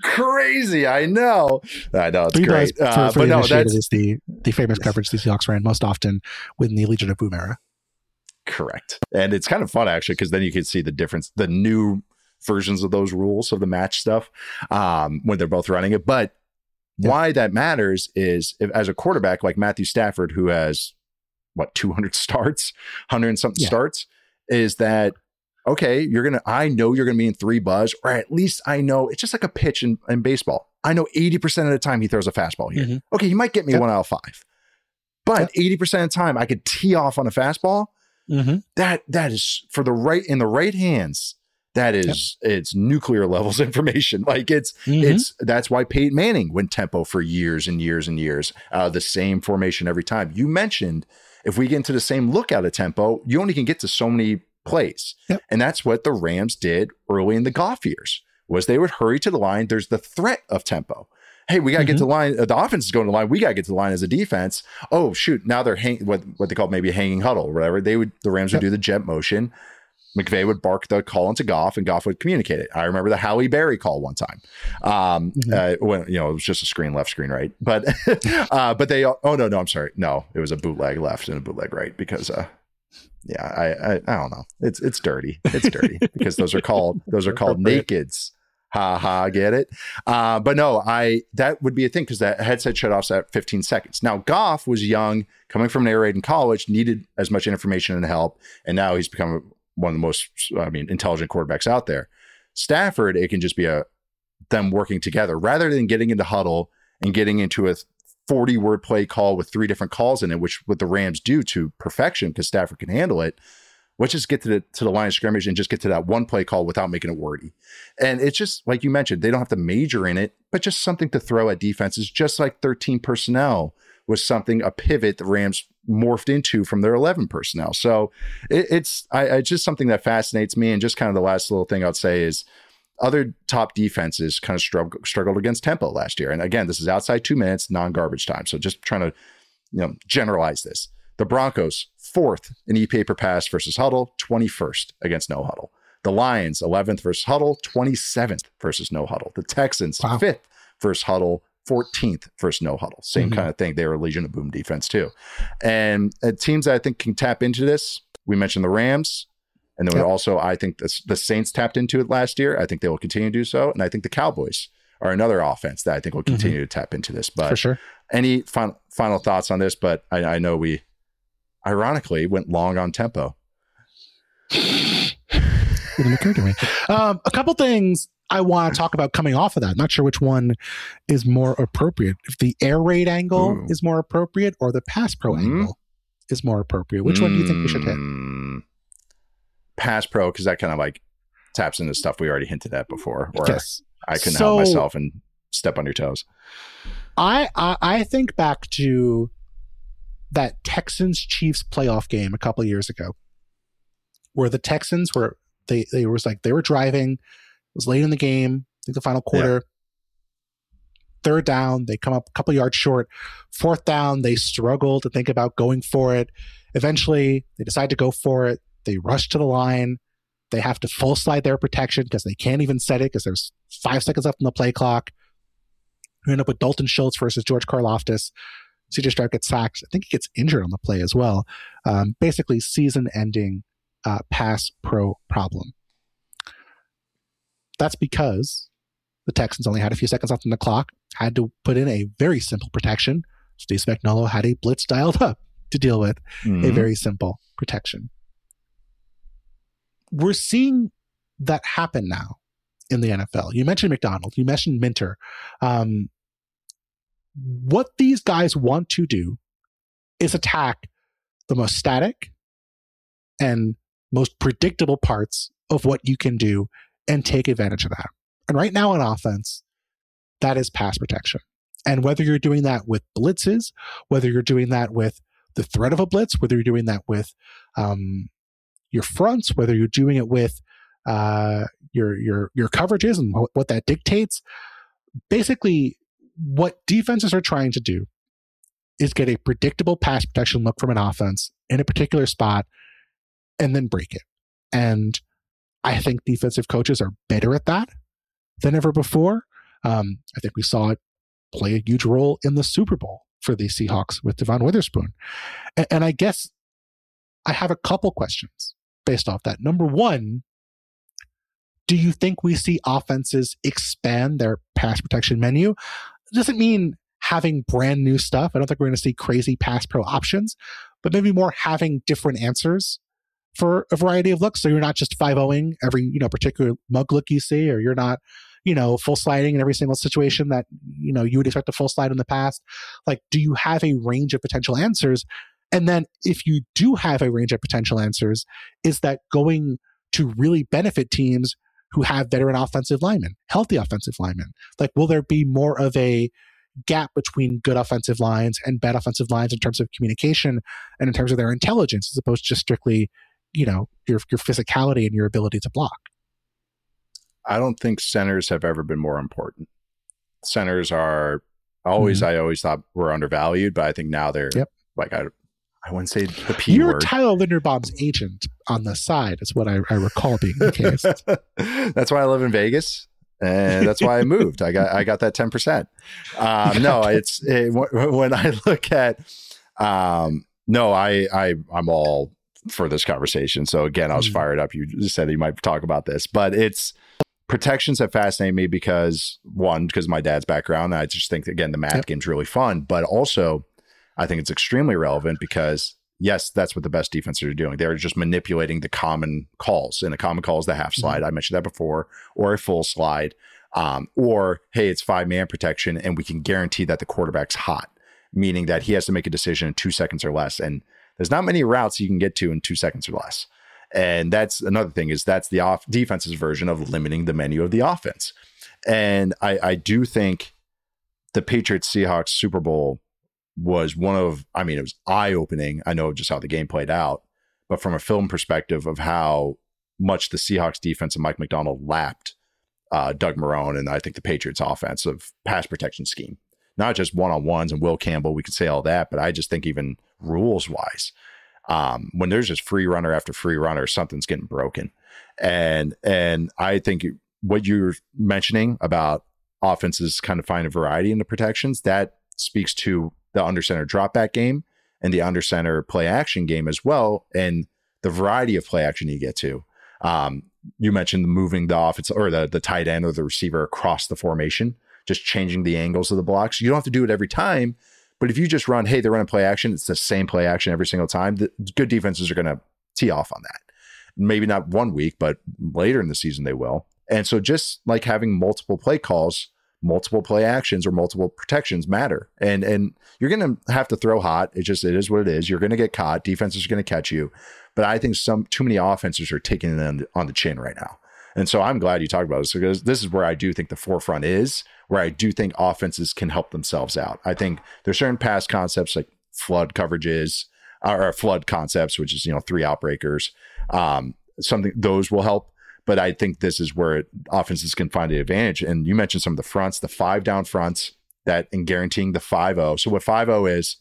Crazy. I know. I know. It's three great. Bus, uh, for, for but no, that's is the, the famous coverage the Seahawks ran most often within the Legion of Boom era. Correct. And it's kind of fun, actually, because then you can see the difference, the new versions of those rules of the match stuff um, when they're both running it. But yeah. why that matters is if, as a quarterback like Matthew Stafford, who has what, two hundred starts, one hundred and something yeah. starts, is that, okay, you're going to, I know you're going to be in three buzz, or at least I know it's just like a pitch in, in baseball. I know eighty percent of the time he throws a fastball here. Mm-hmm. Okay, he might get me yep. one out of five, but yep. eighty percent of the time I could tee off on a fastball. Mm-hmm. That, that is for the right, in the right hands. That is, yep. it's nuclear levels information. Like it's, mm-hmm. it's, that's why Peyton Manning went tempo for years and years and years, uh, the same formation every time. You mentioned, if we get into the same look out of tempo, you only can get to so many plays. Yep. And that's what the Rams did early in the Goff years, was they would hurry to the line. There's the threat of tempo. Hey, we got to mm-hmm. get to the line. The offense is going to the line. We got to get to the line as a defense. Oh, shoot. Now they're hang- what, what they call maybe a hanging huddle or whatever. They would, the Rams yep. would do the jet motion. McVay would bark the call into Goff, and Goff would communicate it. I remember the Halle Berry call one time. Um, mm-hmm. uh, when, you know, it was just a screen left, screen right. But, uh, but they, oh no, no, I'm sorry. No, it was a bootleg left and a bootleg right because, uh, yeah, I, I, I don't know. It's, it's dirty. It's dirty because those are called, those are called nakeds. Ha ha, get it? Uh, but no, I, that would be a thing because that headset shut off at fifteen seconds. Now, Goff was young, coming from an air raid in college, needed as much information and help. And now he's become a, one of the most, I mean, intelligent quarterbacks out there. Stafford, it can just be a them working together rather than getting into huddle and getting into a forty word play call with three different calls in it, which what the Rams do to perfection because Stafford can handle it. Let's just get to the to the line of scrimmage and just get to that one play call without making it wordy. And it's just like you mentioned, they don't have to major in it, but just something to throw at defenses, just like thirteen personnel was something, a pivot the Rams morphed into from their eleven personnel. So it, it's I, it's just something that fascinates me. And just kind of the last little thing I'd say is other top defenses kind of struggled struggled against tempo last year. And again, this is outside two minutes, non-garbage time. So just trying to, you know, generalize this. The Broncos, fourth in E P A per pass versus huddle, twenty-first against no huddle. The Lions, eleventh versus huddle, twenty-seventh versus no huddle. The Texans, wow. fifth versus huddle, fourteenth versus no huddle. Same mm-hmm. kind of thing. They were a Legion of Boom defense too. And uh, teams that I think can tap into this, we mentioned the Rams. And then yep. we also, I think the, the Saints tapped into it last year. I think they will continue to do so. And I think the Cowboys are another offense that I think will continue mm-hmm. to tap into this. But for sure. Any final, final thoughts on this? But I, I know we, ironically, went long on tempo. It didn't occur to me. Um, a couple things I want to talk about coming off of that. Not sure which one is more appropriate. If the air raid angle Ooh. is more appropriate or the pass pro mm. angle is more appropriate. Which mm. one do you think we should hit? Pass pro, because that kind of like taps into stuff we already hinted at before. Or yes. I couldn't so, help myself and step on your toes. I, I I think back to that Texans-Chiefs playoff game a couple of years ago, where the Texans were they they was like they were driving. It was late in the game, I think the final quarter. Yeah. Third down, they come up a couple yards short. Fourth down, they struggle to think about going for it. Eventually, they decide to go for it. They rush to the line. They have to full slide their protection because they can't even set it because there's five seconds left on the play clock. We end up with Dalton Schultz versus George Karlaftis. C J Stroud gets sacked. I think he gets injured on the play as well. Um, basically, season-ending uh, pass pro problem. That's because the Texans only had a few seconds left on the clock, had to put in a very simple protection. Steve Spagnuolo had a blitz dialed up to deal with mm-hmm. a very simple protection. We're seeing that happen now in the N F L. You mentioned McDonald, you mentioned Minter. Um, what these guys want to do is attack the most static and most predictable parts of what you can do and take advantage of that. And right now in offense, that is pass protection. And whether you're doing that with blitzes, whether you're doing that with the threat of a blitz, whether you're doing that with um, your fronts, whether you're doing it with uh, your your your coverages and what, what that dictates, basically what defenses are trying to do is get a predictable pass protection look from an offense in a particular spot and then break it. And I think defensive coaches are better at that than ever before. Um, I think we saw it play a huge role in the Super Bowl for the Seahawks with Devon Witherspoon. And, and I guess I have a couple questions based off that. Number one, do you think we see offenses expand their pass protection menu? It doesn't mean having brand new stuff. I don't think we're going to see crazy pass pro options, but maybe more having different answers for a variety of looks. So you're not just five-ohing every, you know, particular mug look you see, or you're not, you know, full sliding in every single situation that, you know, you would expect to full slide in the past. Like, do you have a range of potential answers? And then if you do have a range of potential answers, is that going to really benefit teams who have veteran offensive linemen, healthy offensive linemen? Like, will there be more of a gap between good offensive lines and bad offensive lines in terms of communication and in terms of their intelligence, as opposed to just strictly, you know, your your physicality and your ability to block? I don't think centers have ever been more important. Centers are always, mm-hmm. I always thought were undervalued, but I think now they're yep. like, I I wouldn't say the P You're word. Tyler Linderbaum's agent on the side is what I, I recall being the case. That's why I live in Vegas. And that's why I moved. I got I got that ten percent. Um, no, it's it, when I look at um, no, I I I'm all for this conversation. So again, I was mm-hmm. fired up. You just said you might talk about this, but it's protections that fascinate me because one, because of my dad's background. I just think again the math yep. game's really fun, but also I think it's extremely relevant because yes, that's what the best defenses are doing. They're just manipulating the common calls, and the common call is the half slide. Mm-hmm. I mentioned that before, or a full slide, um, or hey, it's five man protection, and we can guarantee that the quarterback's hot, meaning that he has to make a decision in two seconds or less. And there's not many routes you can get to in two seconds or less. And that's another thing is that's the off defense's version of limiting the menu of the offense. And I, I do think the Patriots Seahawks Super Bowl was one of, I mean, it was eye-opening. I know just how the game played out, but from a film perspective of how much the Seahawks defense and Mike McDonald lapped uh, Doug Marrone and I think the Patriots offensive pass protection scheme. Not just one-on-ones and Will Campbell, we could say all that, but I just think even rules-wise, um, when there's just free runner after free runner, something's getting broken. And and I think what you're mentioning about offenses kind of find a variety in the protections, that speaks to the under center drop back game and the under center play action game as well, and the variety of play action you get to. Um, you mentioned moving the offense or the, the tight end or the receiver across the formation, just changing the angles of the blocks. You don't have to do it every time, but if you just run, hey, they're running play action, it's the same play action every single time, the good defenses are going to tee off on that. Maybe not one week, but later in the season they will. And so just like having multiple play calls, multiple play actions or multiple protections matter. And and you're going to have to throw hot. It just, it is what it is. You're going to get caught. Defenses are going to catch you. But I think some too many offenses are taking it on the, on the chin right now. And so I'm glad you talked about this because this is where I do think the forefront is, where I do think offenses can help themselves out. I think there's certain pass concepts like flood coverages or flood concepts, which is, you know, three outbreakers. Um, something those will help. But I think this is where offenses can find the advantage. And you mentioned some of the fronts, the five down fronts that and guaranteeing the five oh. So what five oh is,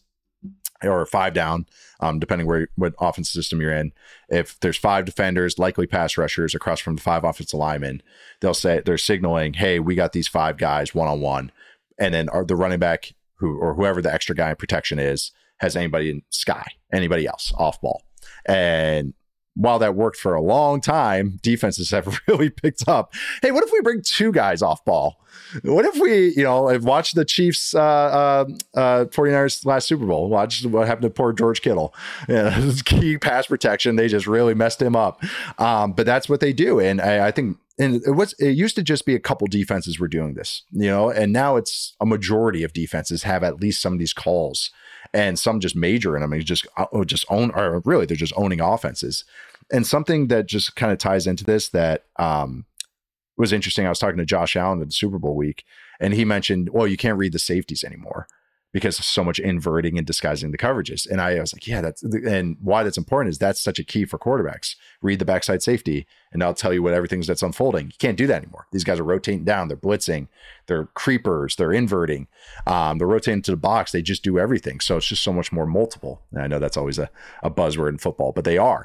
or five down, um, depending where what offense system you're in. If there's five defenders, likely pass rushers across from the five offensive linemen, they'll say they're signaling, hey, we got these five guys one on one. And then the running back who or whoever the extra guy in protection is has anybody in sky, anybody else off ball. And while that worked for a long time, defenses have really picked up. Hey, what if we bring two guys off ball? What if we, you know, have watched the Chiefs, uh, uh, uh, 49ers last Super Bowl, watch what happened to poor George Kittle. Yeah, key pass protection. They just really messed him up. Um, but that's what they do. And I, I think, and it was, it used to just be a couple defenses were doing this, you know, and now it's a majority of defenses have at least some of these calls. And some just major in them. I mean, just oh, just own, or really, they're just owning offenses. And something that just kind of ties into this that um, was interesting. I was talking to Josh Allen at the Super Bowl week, and he mentioned, well, you can't read the safeties anymore because of so much inverting and disguising the coverages. And I was like, yeah, that's, and why that's important is that's such a key for quarterbacks. Read the backside safety, and I'll tell you what everything's that's unfolding. You can't do that anymore. These guys are rotating down, they're blitzing, they're creepers, they're inverting, um, they're rotating to the box. They just do everything. So it's just so much more multiple. And I know that's always a, a buzzword in football, but they are.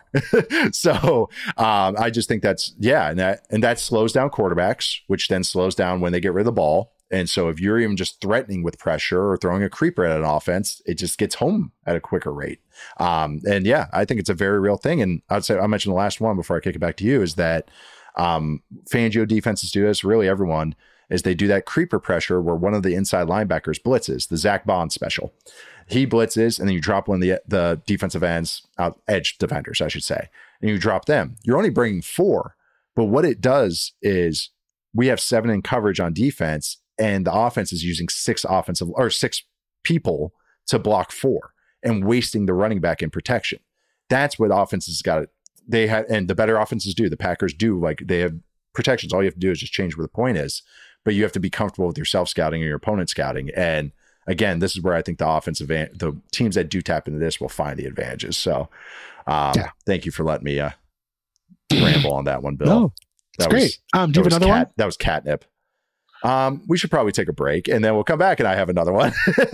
so um, I just think that's, yeah. And that, and that slows down quarterbacks, which then slows down when they get rid of the ball. And so if you're even just threatening with pressure or throwing a creeper at an offense, it just gets home at a quicker rate. Um, and yeah, I think it's a very real thing. And I'd say, I mentioned the last one before I kick it back to you, is that um, Fangio defenses do this, really everyone, is they do that creeper pressure where one of the inside linebackers blitzes, the Zach Bond special. He blitzes, and then you drop one of the, the defensive ends, out edge defenders, I should say, and you drop them. You're only bringing four. But what it does is we have seven in coverage on defense, and the offense is using six offensive or six people to block four and wasting the running back in protection. That's what offenses got. They have, and the better offenses do. The Packers do. Like, they have protections. All you have to do is just change where the point is, but you have to be comfortable with your self scouting and your opponent scouting. And again, this is where I think the offensive, the teams that do tap into this will find the advantages. So, um, yeah. Thank you for letting me uh, ramble on that one, Bill. No, that's great. Was, um, do you have another cat, one? That was catnip. Um, we should probably take a break, and then we'll come back and I have another one.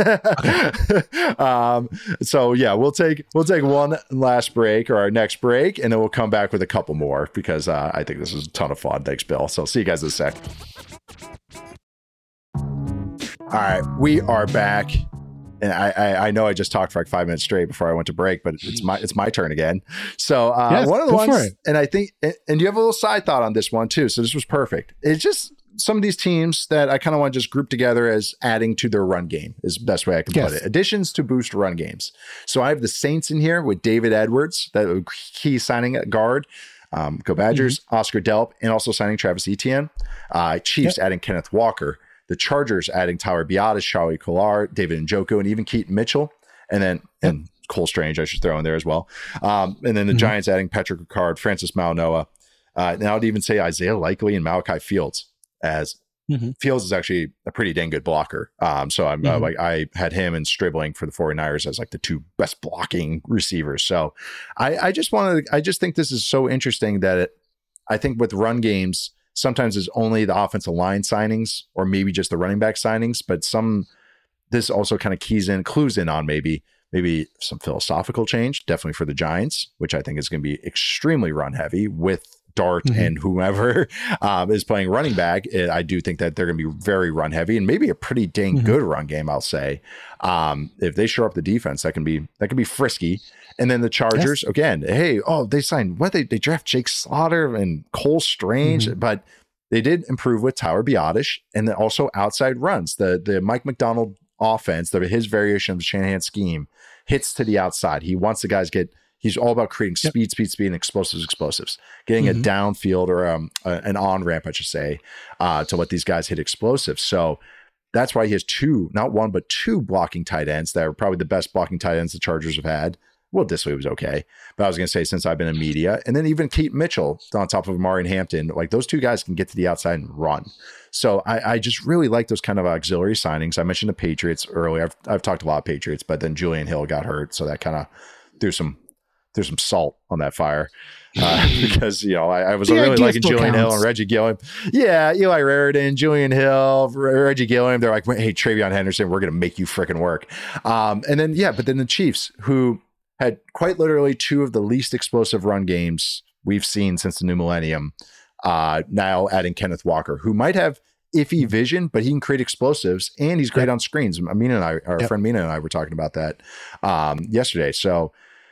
um, so yeah, we'll take, we'll take one last break, or our next break, and then we'll come back with a couple more because, uh, I think this is a ton of fun. Thanks, Bill. So see you guys in a sec. All right, we are back. And I, I, I know I just talked for like five minutes straight before I went to break, but it's my, it's my turn again. So, uh, yes, one of the ones, and I think, and you have a little side thought on this one too. So this was perfect. It's just, some of these teams that I kind of want to just group together as adding to their run game is the best way I can yes. put it. Additions to boost run games. So I have the Saints in here with David Edwards, that key signing at guard. Um, go Badgers, mm-hmm. Oscar Delp, and also signing Travis Etienne. Uh, Chiefs yep. adding Kenneth Walker. The Chargers adding Tyler Biadasz, Charlie Kolar, David Njoku, and even Keaton Mitchell. And then yep. and Cole Strange, I should throw in there as well. Um, and then the mm-hmm. Giants adding Patrick Ricard, Francis Mauigoa. Uh, and I would even say Isaiah Likely and Malachi Fields. As mm-hmm. Fields is actually a pretty dang good blocker. Um, so I'm mm-hmm. uh, like, I had him and Stribling for the 49ers as like the two best blocking receivers. So I, I just wanted, I just think this is so interesting that it, I think with run games, sometimes it's only the offensive line signings or maybe just the running back signings, but some, this also kind of keys in, clues in on maybe, maybe some philosophical change, definitely for the Giants, which I think is going to be extremely run heavy with Dart mm-hmm. and whomever um, is playing running back. I do think that they're going to be very run heavy and maybe a pretty dang mm-hmm. good run game. I'll say um, if they shore up the defense, that can be that can be frisky. And then the Chargers yes. again. Hey, oh, they signed what they they draft Jake Slaughter and Cole Strange, mm-hmm. but they did improve with Tyler Biadasz and then also outside runs. The the Mike McDonald offense, the his variation of the Shanahan scheme hits to the outside. He wants the guys get. He's all about creating yep. speed, speed, speed, and explosives, explosives. Getting mm-hmm. a downfield or um, a, an on-ramp, I should say, uh, to let these guys hit explosives. So that's why he has two, not one, but two blocking tight ends that are probably the best blocking tight ends the Chargers have had. Well, this way was okay. But I was going to say, since I've been in media, and then even Keaton Mitchell on top of Amari and Hampton, like those two guys can get to the outside and run. So I, I just really like those kind of auxiliary signings. I mentioned the Patriots earlier. I've, I've talked a lot of Patriots, but then Julian Hill got hurt. So that kind of threw some There's some salt on that fire uh, because, you know, I, I was the really liking Julian counts. Hill and Reggie Gilliam. Yeah, Eli Raridan, Julian Hill, Reggie Gilliam. They're like, hey, Travion Henderson, we're going to make you freaking work. Um, and then, yeah, but then the Chiefs, who had quite literally two of the least explosive run games we've seen since the new millennium, uh, now adding Kenneth Walker, who might have iffy vision, but he can create explosives and he's great yep. on screens. Mina and I, our yep. friend Mina and I were talking about that um, yesterday. So,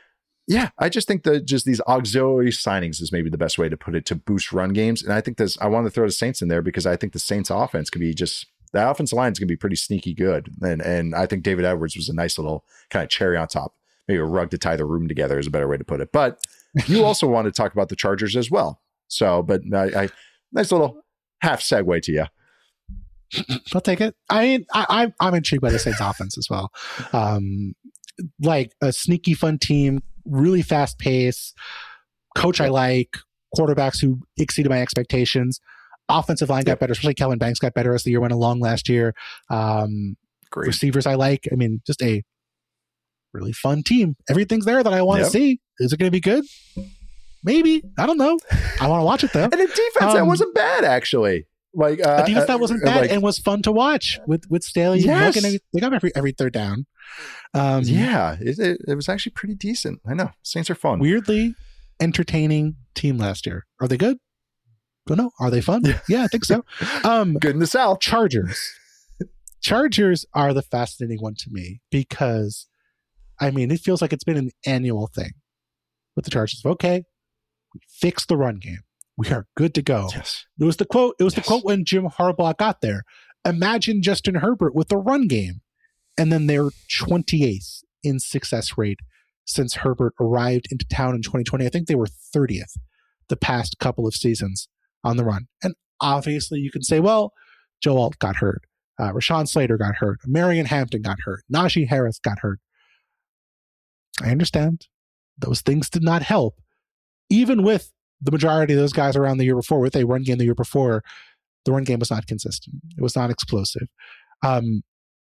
yeah, I just think that just these auxiliary signings is maybe the best way to put it to boost run games. And I think this, I want to throw the Saints in there because I think the Saints offense could be just, the offensive line is going to be pretty sneaky good. And, and I think David Edwards was a nice little kind of cherry on top. Maybe a rug to tie the room together is a better way to put it. But you also want to talk about the Chargers as well. So, but I, I nice little half segue to you. I'll take it. I mean, I, I'm intrigued by the Saints offense as well. Um, like a sneaky fun team, really fast pace, coach I like, quarterbacks who exceeded my expectations. Offensive line got better, especially Kelvin Banks got better as the year went along last year. Um, Great. Receivers I like. I mean, just a really fun team. Everything's there that I want to yep. see. Is it going to be good? Maybe. I don't know. I want to watch it though. And a defense um, that wasn't bad, actually. Like uh, a defense that wasn't bad like, and was fun to watch with with Staley. Yes. And they got every every third down. Um, yeah, it, it, it was actually pretty decent. I know. Saints are fun. Weirdly entertaining team last year. Are they good? Don't know. Are they fun? Yeah, yeah I think so. Um, good in the South. Chargers. Chargers are the fascinating one to me because, I mean, it feels like it's been an annual thing with the Chargers. Okay, we fixed the run game. We are good to go. Yes. It was the quote. It was yes. the quote when Jim Harbaugh got there. Imagine Justin Herbert with the run game, and then they're twenty-eighth in success rate since Herbert arrived into town in twenty twenty. I think they were thirtieth the past couple of seasons on the run. And obviously, you can say, well, Joe Alt got hurt, uh, Rashawn Slater got hurt, Marion Hampton got hurt, Najee Harris got hurt. I understand those things did not help, even with the majority of those guys around the year before, with a run game the year before, the run game was not consistent. It was not explosive. Um,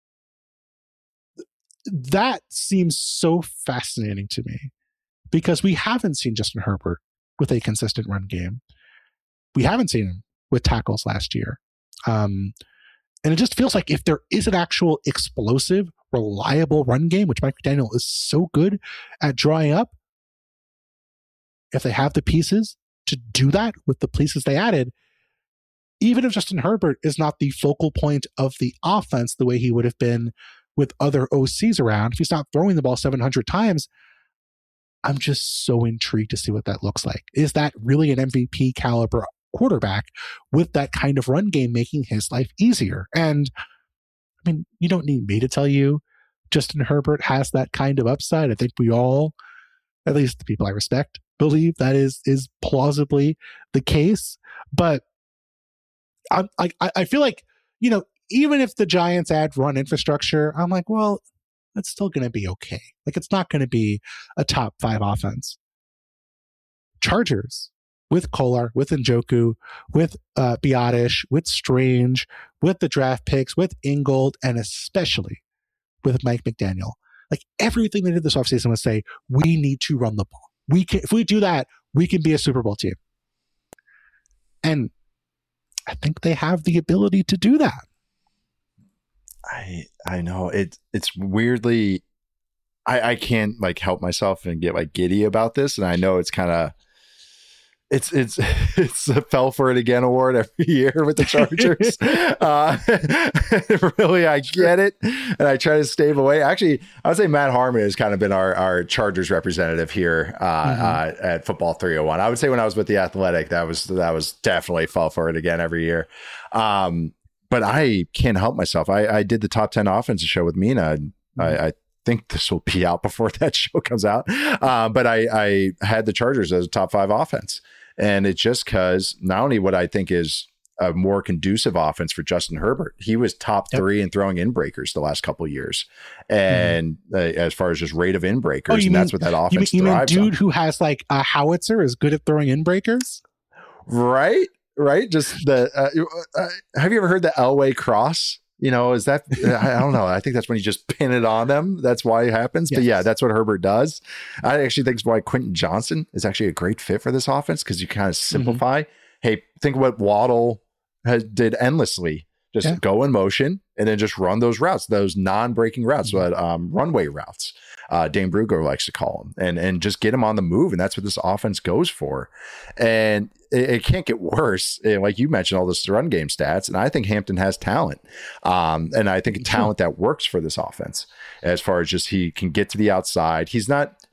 that seems so fascinating to me because we haven't seen Justin Herbert with a consistent run game. We haven't seen him with tackles last year. Um, and it just feels like if there is an actual explosive, reliable run game, which Mike McDaniel is so good at drawing up, if they have the pieces to do that with the pieces they added, even if Justin Herbert is not the focal point of the offense the way he would have been with other O Cs around, if he's not throwing the ball seven hundred times, I'm just so intrigued to see what that looks like. Is that really an M V P caliber quarterback with that kind of run game making his life easier? And I mean, you don't need me to tell you Justin Herbert has that kind of upside. I think we all, at least the people I respect, believe that is is plausibly the case. But I, I I feel like, you know, even if the Giants add run infrastructure, I'm like, well, it's still going to be okay. Like, it's not going to be a top five offense. Chargers with Kolar, with Njoku, with uh, Biotish, with Strange, with the draft picks, with Ingold, and especially with Mike McDaniel. Like, everything they did this offseason was say, we need to run the ball. We can, if we do that, we can be a Super Bowl team. And I think they have the ability to do that. I I know it. It's weirdly, I I can't like help myself and get like giddy about this, and I know it's kind of, it's it's it's a fell for it again award every year with the Chargers. uh, really, I get it, and I try to stave away. Actually, I would say Matt Harmon has kind of been our our Chargers representative here uh, mm-hmm. uh, at Football three oh one. I would say when I was with the Athletic, that was that was definitely fell for it again every year. Um, But I can't help myself. I, I did the top ten offensive show with Mina. Mm-hmm. I, I think this will be out before that show comes out. Uh, but I, I had the Chargers as a top five offense. And it's just because not only what I think is a more conducive offense for Justin Herbert, he was top yep. three in throwing in breakers the last couple of years. And mm-hmm. uh, as far as just rate of in breakers, oh, and mean, that's what that offense you mean, thrives you mean dude on. Who has like a howitzer is good at throwing in breakers? Right. Right. Just the, uh, uh, have you ever heard the Elway cross? You know, is that, I don't know. I think that's when you just pin it on them. That's why it happens. Yes. But yeah, that's what Herbert does. I actually think it's why Quentin Johnson is actually a great fit for this offense, because you kind of simplify. Mm-hmm. Hey, think what Waddle has, did endlessly. Just yeah. go in motion and then just run those routes, those non-breaking routes, mm-hmm. but um, runway routes. Uh, Dane Brugler likes to call them, and and just get them on the move, and that's what this offense goes for. And it, it can't get worse. And like you mentioned, all this run game stats, and I think Hampton has talent, um, and I think talent that works for this offense. As far as just he can get to the outside, he's not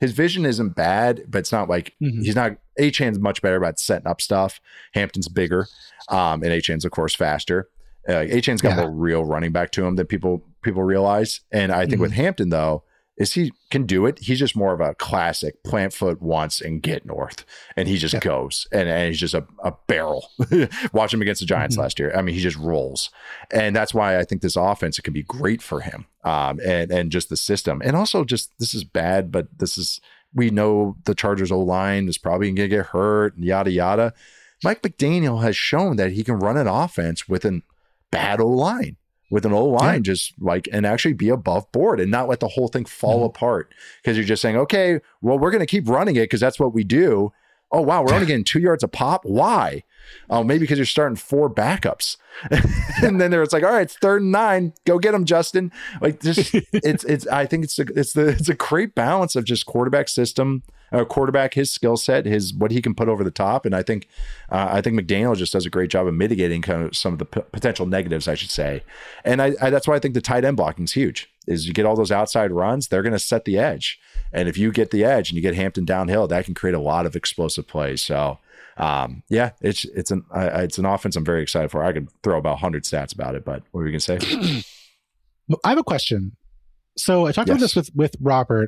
his vision isn't bad, but it's not like mm-hmm. he's not. Achane's much better about setting up stuff. Hampton's bigger, um, and Achane's of course faster. Uh, Achane's got yeah. more real running back to him than people people realize. And I think mm-hmm. with Hampton though, is he can do it. He's just more of a classic plant foot once and get north, and he just yeah. goes and, and he's just a, a barrel. Watch him against the Giants mm-hmm. last year. I mean, he just rolls, and that's why I think this offense it can be great for him. Um, and and just the system, and also just this is bad, but this is we know the Chargers O line is probably going to get hurt and yada yada. Mike McDaniel has shown that he can run an offense with an bad O line. With an O-line, yeah. just like, and actually be above board and not let the whole thing fall mm-hmm. apart. Because you're just saying, okay, well, we're going to keep running it because that's what we do. Oh, wow, we're only getting two yards a pop. Why? Oh, maybe because you're starting four backups. And then there it's like, all right, it's third and nine. Go get them, Justin. Like, just, it's, it's, I think it's, a, it's the, it's a great balance of just quarterback system, uh, quarterback, his skill set, his, what he can put over the top. And I think, uh, I think McDaniel just does a great job of mitigating kind of some of the p- potential negatives, I should say. And I, I, that's why I think the tight end blocking is huge, is you get all those outside runs, they're going to set the edge. And if you get the edge and you get Hampton downhill, that can create a lot of explosive plays. So, um, yeah, it's it's an uh, it's an offense I'm very excited for. I could throw about one hundred stats about it, but what were you going to say? I have a question. So I talked yes. about this with, with Robert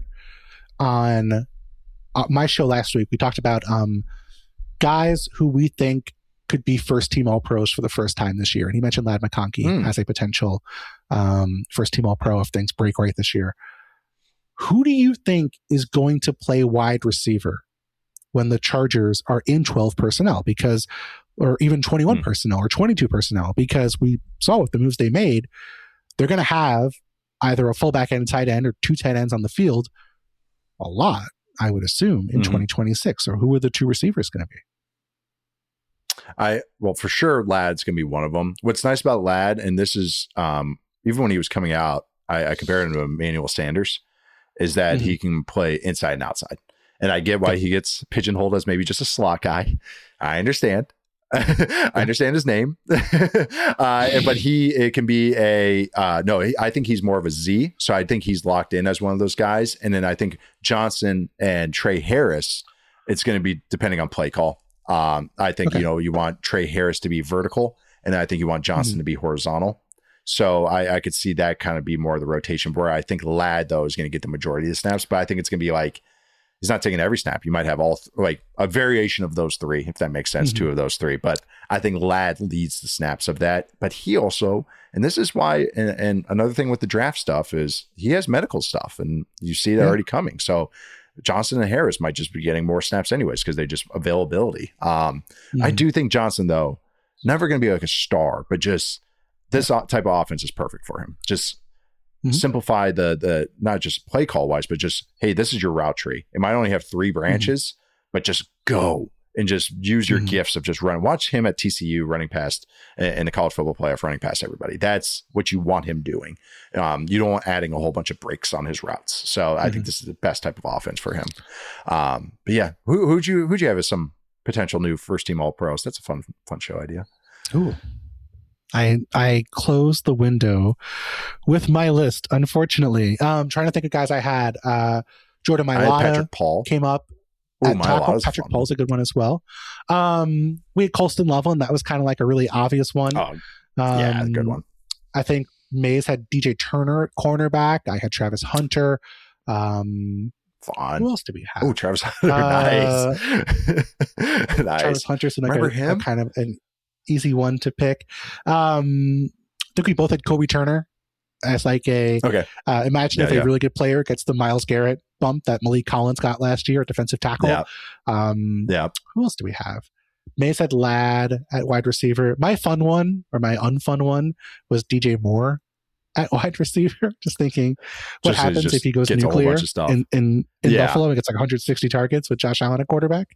on uh, my show last week. We talked about um, guys who we think could be first team All Pros for the first time this year. And he mentioned Ladd McConkey mm. as a potential um, first team All Pro if things break right this year. Who do you think is going to play wide receiver when the Chargers are in twelve personnel? Because, or even twenty-one mm. personnel or twenty-two personnel, because we saw with the moves they made, they're going to have either a fullback and a tight end or two tight ends on the field a lot, I would assume, in mm-hmm. twenty twenty-six. Or who are the two receivers going to be? I, well, for sure, Ladd's going to be one of them. What's nice about Ladd, and this is, um, even when he was coming out, I, I compared him to Emmanuel Sanders, is that mm-hmm. he can play inside and outside. And I get why he gets pigeonholed as maybe just a slot guy. I understand. I understand his name. uh, but he, it can be a, uh, no, I think he's more of a Z. So I think he's locked in as one of those guys. And then I think Johnson and Trey Harris, it's going to be depending on play call. Um, I think, okay. you know, you want Trey Harris to be vertical, and I think you want Johnson mm-hmm. to be horizontal. So I, I could see that kind of be more of the rotation, where I think Ladd, though, is going to get the majority of the snaps, but I think it's going to be like, he's not taking every snap. You might have all th- like a variation of those three, if that makes sense, mm-hmm. two of those three. But I think Ladd leads the snaps of that. But he also, and this is why, and, and another thing with the draft stuff is he has medical stuff, and you see that yeah. already coming. So Johnson and Harris might just be getting more snaps anyways, because they just availability. Um, mm-hmm. I do think Johnson, though, never going to be like a star, but just this yeah. type of offense is perfect for him. Just mm-hmm. simplify the, the, not just play call wise, but just, hey, this is your route tree. It might only have three branches, mm-hmm. but just go and just use your mm-hmm. gifts of just running. Watch him at T C U running past in the college football playoff, running past everybody. That's what you want him doing. Um, you don't want adding a whole bunch of breaks on his routes. So mm-hmm. I think this is the best type of offense for him. Um, but yeah, who, who'd you, who'd you have as some potential new first team All Pros? That's a fun, fun show idea. Ooh. I I closed the window with my list, unfortunately. Um, trying to think of guys I had. Uh, Jordan Mailata Patrick Paul came up Ooh, at tackle. Patrick Paul's a good one as well. Um, we had Colston Loveland. That was kind of like a really obvious one. Oh, yeah, um, good one. I think Mays had D J Turner at cornerback. I had Travis Hunter. Um, Fun. Who else did we have? Oh, Travis Hunter. Uh, nice. nice. Travis Hunter. So like Remember a, him? A kind of an easy one to pick. Um, I think we both had Kobe Turner as like a, okay. uh, imagine yeah, if yeah. a really good player gets the Myles Garrett bump that Malik Collins got last year at defensive tackle. Yeah. Um, yeah. Who else do we have? Mace had Ladd at wide receiver. My fun one, or my unfun one, was D J Moore at wide receiver. Just thinking what just, happens if he goes nuclear in, in, in yeah. Buffalo and gets like one hundred sixty targets with Josh Allen at quarterback.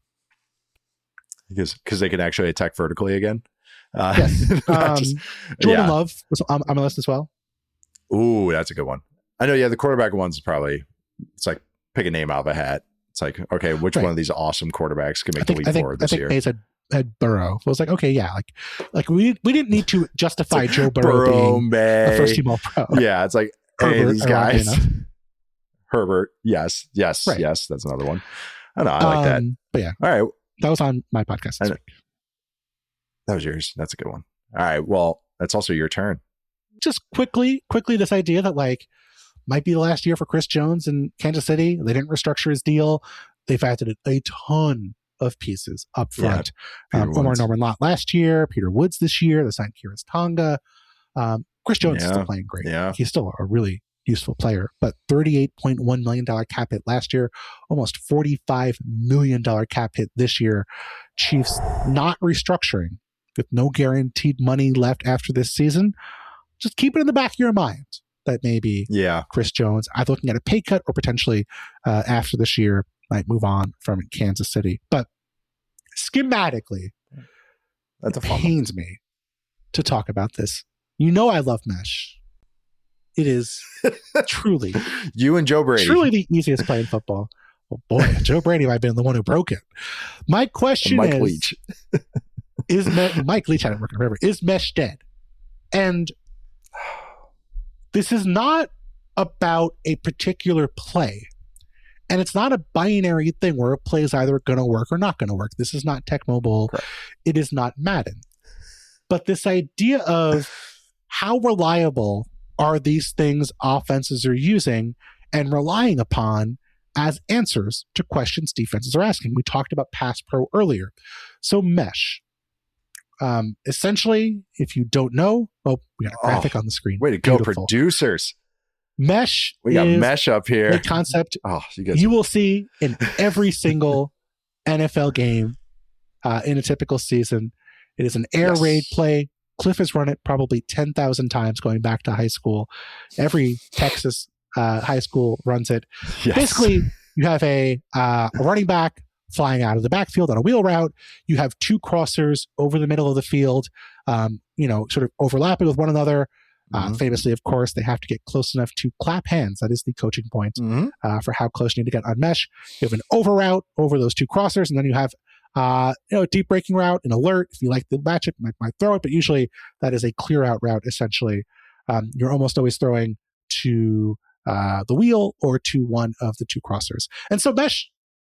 Because because they can actually attack vertically again. Uh, yes. Um, just, Jordan yeah. Love was on, on my list as well. Ooh, that's a good one. I know. Yeah, the quarterback one's is probably, it's like pick a name out of a hat. It's like, okay, which right. one of these awesome quarterbacks can make think, the leap I think, forward this I think year? Mays had, had Burrow. I was like, okay, yeah, like like we we didn't need to justify like Joe Burrow, Burrow being May. a first team All Pro. Yeah, it's like, hey, these guys. Herbert. Yes. Yes. Right. Yes. That's another one. I know. I like um, that. But yeah. All right. That was on my podcast this week. That was yours. That's a good one. All right. Well, that's also your turn. Just quickly, quickly, this idea that like might be the last year for Chris Jones in Kansas City. They didn't restructure his deal. They've added a ton of pieces up front. Yeah, um, Omar Norman Lott last year, Peter Woods this year, they signed Kieran Tonga. Um, Chris Jones yeah, is still playing great. Yeah. He's still a really useful player, but thirty-eight point one million dollars cap hit last year, almost forty-five million dollars cap hit this year. Chiefs not restructuring with no guaranteed money left after this season. Just keep it in the back of your mind that maybe yeah. Chris Jones, either looking at a pay cut or potentially uh, after this year, might move on from Kansas City. But schematically, That's a it pains one. me to talk about this. You know I love mesh. It is truly you and Joe Brady. Truly the easiest play in football. Oh boy, Joe Brady might have been the one who broke it. My question Mike is, Leach. is Me- Mike Leach hadn't worked forever. Is mesh dead? And this is not about a particular play. And it's not a binary thing where a play is either going to work or not going to work. This is not Tecmo Bowl. Correct. It is not Madden. But this idea of how reliable are these things offenses are using and relying upon as answers to questions defenses are asking. We talked about Pass Pro earlier. So mesh. Um, essentially, if you don't know, oh, we got a graphic oh, on the screen. Way to Beautiful. go, producers. Mesh. We got mesh up here. The concept oh, you, guys... you will see in every single N F L game uh, in a typical season. It is an air yes. raid play. Cliff has run it probably ten thousand times going back to high school. Every Texas uh, high school runs it. Yes. Basically, you have a, uh, a running back flying out of the backfield on a wheel route. You have two crossers over the middle of the field, um, you know, sort of overlapping with one another. Uh, mm-hmm. Famously, of course, they have to get close enough to clap hands. That is the coaching point mm-hmm. uh, for how close you need to get on mesh. You have an over route over those two crossers, and then you have uh, you know, a deep breaking route, an alert. If you like the matchup, you might, might throw it, but usually that is a clear out route, essentially. Um, you're almost always throwing to uh, the wheel or to one of the two crossers. And so mesh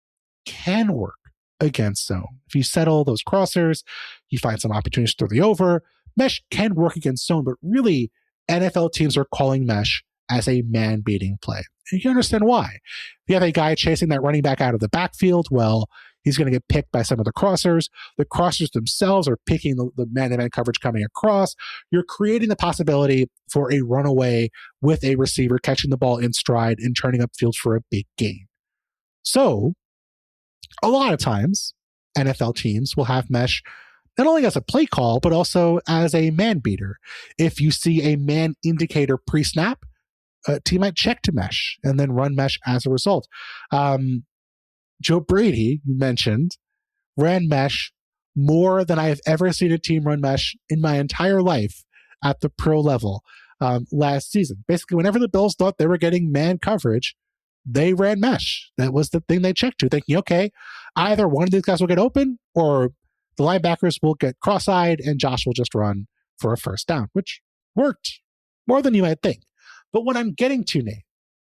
can work against zone. If you settle those crossers, you find some opportunities to throw the over. Mesh can work against zone, but really N F L teams are calling mesh as a man-beating play. And you can understand why. If you have a guy chasing that running back out of the backfield, well, he's going to get picked by some of the crossers. The crossers themselves are picking the, the man-to-man coverage coming across. You're creating the possibility for a runaway with a receiver catching the ball in stride and turning up field for a big gain. So, a lot of times, N F L teams will have mesh not only as a play call, but also as a man beater. If you see a man indicator pre-snap, a team might check to mesh and then run mesh as a result. Um, Joe Brady, you mentioned, ran mesh more than I have ever seen a team run mesh in my entire life at the pro level um, last season. Basically, whenever the Bills thought they were getting man coverage, they ran mesh. That was the thing they checked to, thinking, okay, either one of these guys will get open or the linebackers will get cross-eyed and Josh will just run for a first down, which worked more than you might think. But what I'm getting to, Nate,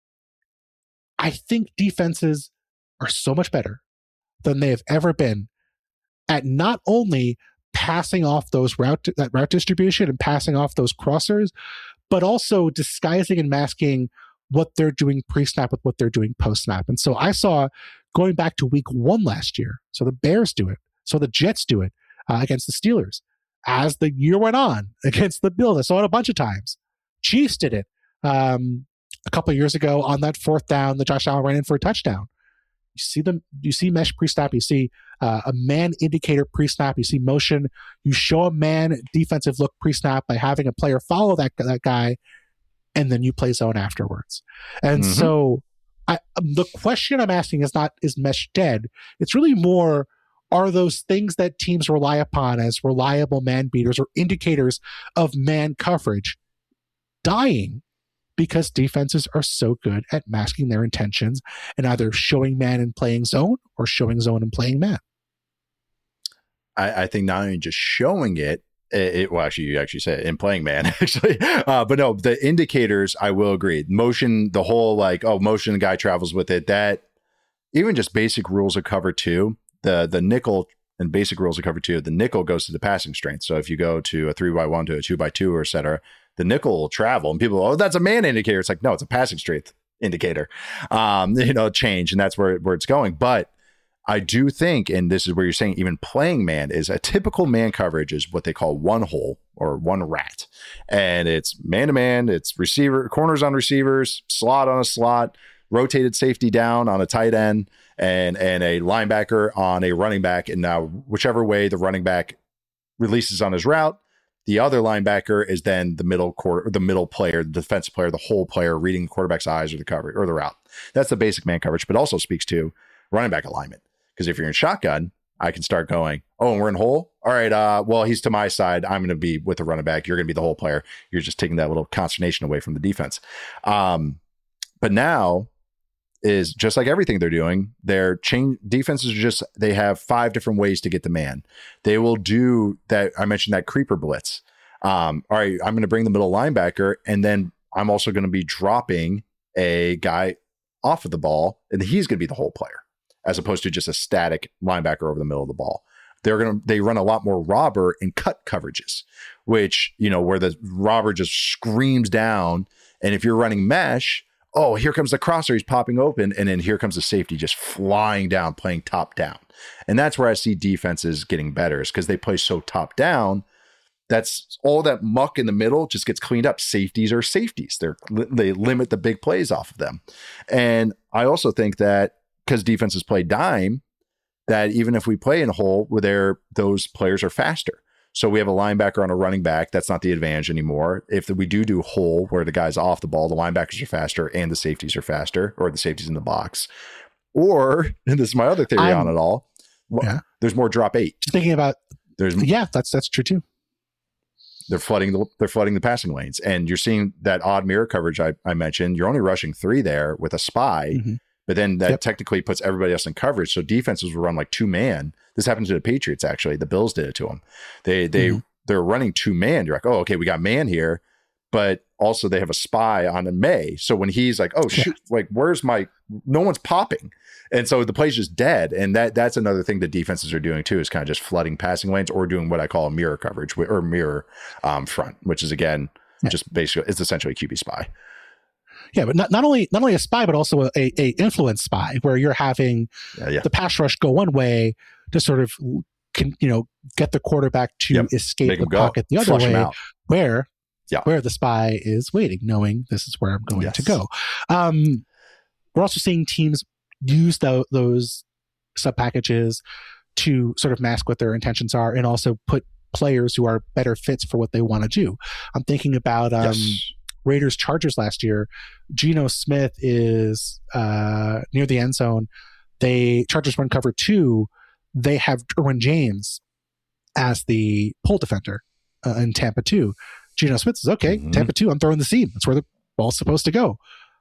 I think defenses are so much better than they have ever been at not only passing off those route that route distribution and passing off those crossers, but also disguising and masking what they're doing pre-snap with what they're doing post-snap. And so I saw, going back to week one last year, so the Bears do it, so the Jets do it uh, against the Steelers. As the year went on against the Bills, I saw it a bunch of times. Chiefs did it um, a couple of years ago on that fourth down that Josh Allen ran in for a touchdown. You see them, you see mesh pre-snap, you see uh, a man indicator pre-snap, you see motion, you show a man defensive look pre-snap by having a player follow that, that guy, and then you play zone afterwards. And mm-hmm. so I, the question I'm asking is not, is mesh dead? It's really more, are those things that teams rely upon as reliable man beaters or indicators of man coverage dying because defenses are so good at masking their intentions and either showing man and playing zone or showing zone and playing man? I, I think not only just showing it, It, it, well, actually, you actually said it in playing man, actually. Uh, but no, the indicators, I will agree. Motion, the whole like, oh, motion, the guy travels with it. That even just basic rules of cover two, the the nickel and basic rules of cover two, the nickel goes to the passing strength. So if you go to a three by one to a two by two or et cetera, the nickel will travel. And people, oh, that's a man indicator. It's like, no, it's a passing strength indicator, um, you know, change. And that's where, where it's going. But I do think, and this is where you're saying even playing man is a typical man coverage is what they call one hole or one rat. And it's man to man, it's receiver, corners on receivers, slot on a slot, rotated safety down on a tight end, and, and a linebacker on a running back. And now whichever way the running back releases on his route, the other linebacker is then the middle quarter, the middle player, the defensive player, the whole player reading the quarterback's eyes or the coverage or the route. That's the basic man coverage, but also speaks to running back alignment. Because if you're in shotgun, I can start going, oh, and we're in hole. All right. Uh, well, he's to my side. I'm going to be with the running back. You're going to be the whole player. You're just taking that little consternation away from the defense. Um, but now is just like everything they're doing. Their change defenses are just, they have five different ways to get the man. They will do that. I mentioned that creeper blitz. Um, all right. I'm going to bring the middle linebacker, and then I'm also going to be dropping a guy off of the ball, and he's going to be the whole player, as opposed to just a static linebacker over the middle of the ball. They're going to, they run a lot more robber and cut coverages, which, you know, where the robber just screams down. And if you're running mesh, oh, here comes the crosser, he's popping open. And then here comes the safety just flying down, playing top down. And that's where I see defenses getting better, is because they play so top down. That's all that muck in the middle just gets cleaned up. Safeties are safeties. They're, they limit the big plays off of them. And I also think that, because defenses play dime, that even if we play in a hole where they're, those players are faster. So we have a linebacker on a running back. That's not the advantage anymore. If we do do hole where the guy's off the ball, the linebackers are faster and the safeties are faster, or the safeties in the box. Or, and this is my other theory I'm, on it all, well, yeah. there's more drop eight. Thinking about, there's yeah, that's that's true too. They're flooding the they're flooding the passing lanes, and you're seeing that odd mirror coverage I, I mentioned. You're only rushing three there with a spy. Mm-hmm. But then that yep. technically puts everybody else in coverage. So defenses will run like two man. This happened to the Patriots, actually. The Bills did it to them. They, they, mm-hmm. they're running two man. You're like, oh, okay, we got man here. But also they have a spy on a May. So when he's like, oh, shoot, yeah. like, where's my, no one's popping. And so the play's just dead. And that that's another thing that defenses are doing too, is kind of just flooding passing lanes or doing what I call a mirror coverage or mirror um, front, which is, again, yeah. just basically, it's essentially a Q B spy. Yeah, but not, not only not only a spy, but also a, a influence spy, where you're having yeah, yeah. the pass rush go one way to sort of, can, you know, get the quarterback to yep. escape Make the pocket go. the other Flush way, where yeah. where the spy is waiting, knowing this is where I'm going yes. to go. Um, we're also seeing teams use the, those sub packages to sort of mask what their intentions are, and also put players who are better fits for what they want to do. I'm thinking about um, yes. Raiders Chargers last year. Geno Smith is uh, near the end zone. They Chargers run cover two. They have Derwin James as the pull defender uh, in Tampa two. Geno Smith says, okay, mm-hmm. Tampa two, I'm throwing the seam. That's where the ball's supposed to go.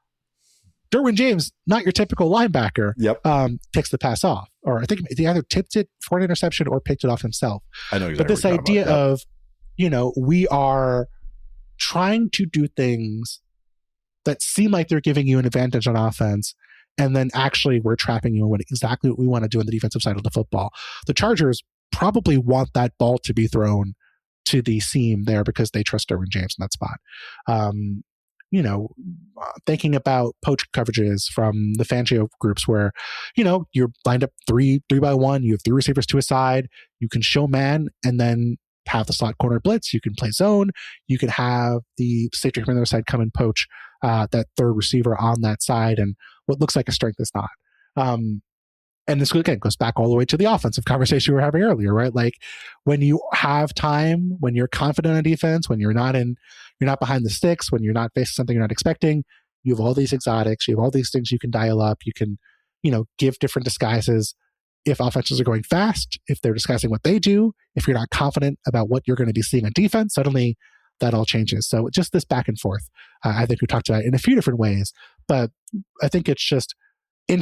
Derwin James, not your typical linebacker, yep. um, takes the pass off. Or I think he either tipped it for an interception or picked it off himself. I know exactly. But this idea of, you know, we are trying to do things that seem like they're giving you an advantage on offense, and then actually we're trapping you in what exactly what we want to do on the defensive side of the football. The Chargers probably want that ball to be thrown to the seam there because they trust Derwin James in that spot. Um, you know, thinking about poach coverages from the Fangio groups where, you know, you're lined up three, three by one, you have three receivers to a side, you can show man and then have the slot corner blitz, you can play zone, you can have the safety from the other side come and poach uh, that third receiver on that side, and what looks like a strength is not. Um, and this, again, goes back all the way to the offensive conversation we were having earlier, right? Like when you have time, when you're confident on defense, when you're not in, you're not behind the sticks, when you're not facing something you're not expecting, you have all these exotics, you have all these things you can dial up, you can, you know, give different disguises. If offenses are going fast, if they're discussing what they do, if you're not confident about what you're going to be seeing on defense, suddenly that all changes. So just this back and forth, uh, I think we talked about it in a few different ways, but I think it's just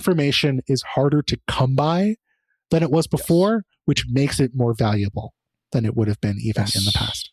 information is harder to come by than it was before, yes. which makes it more valuable. than it would have been even Yes. in the past.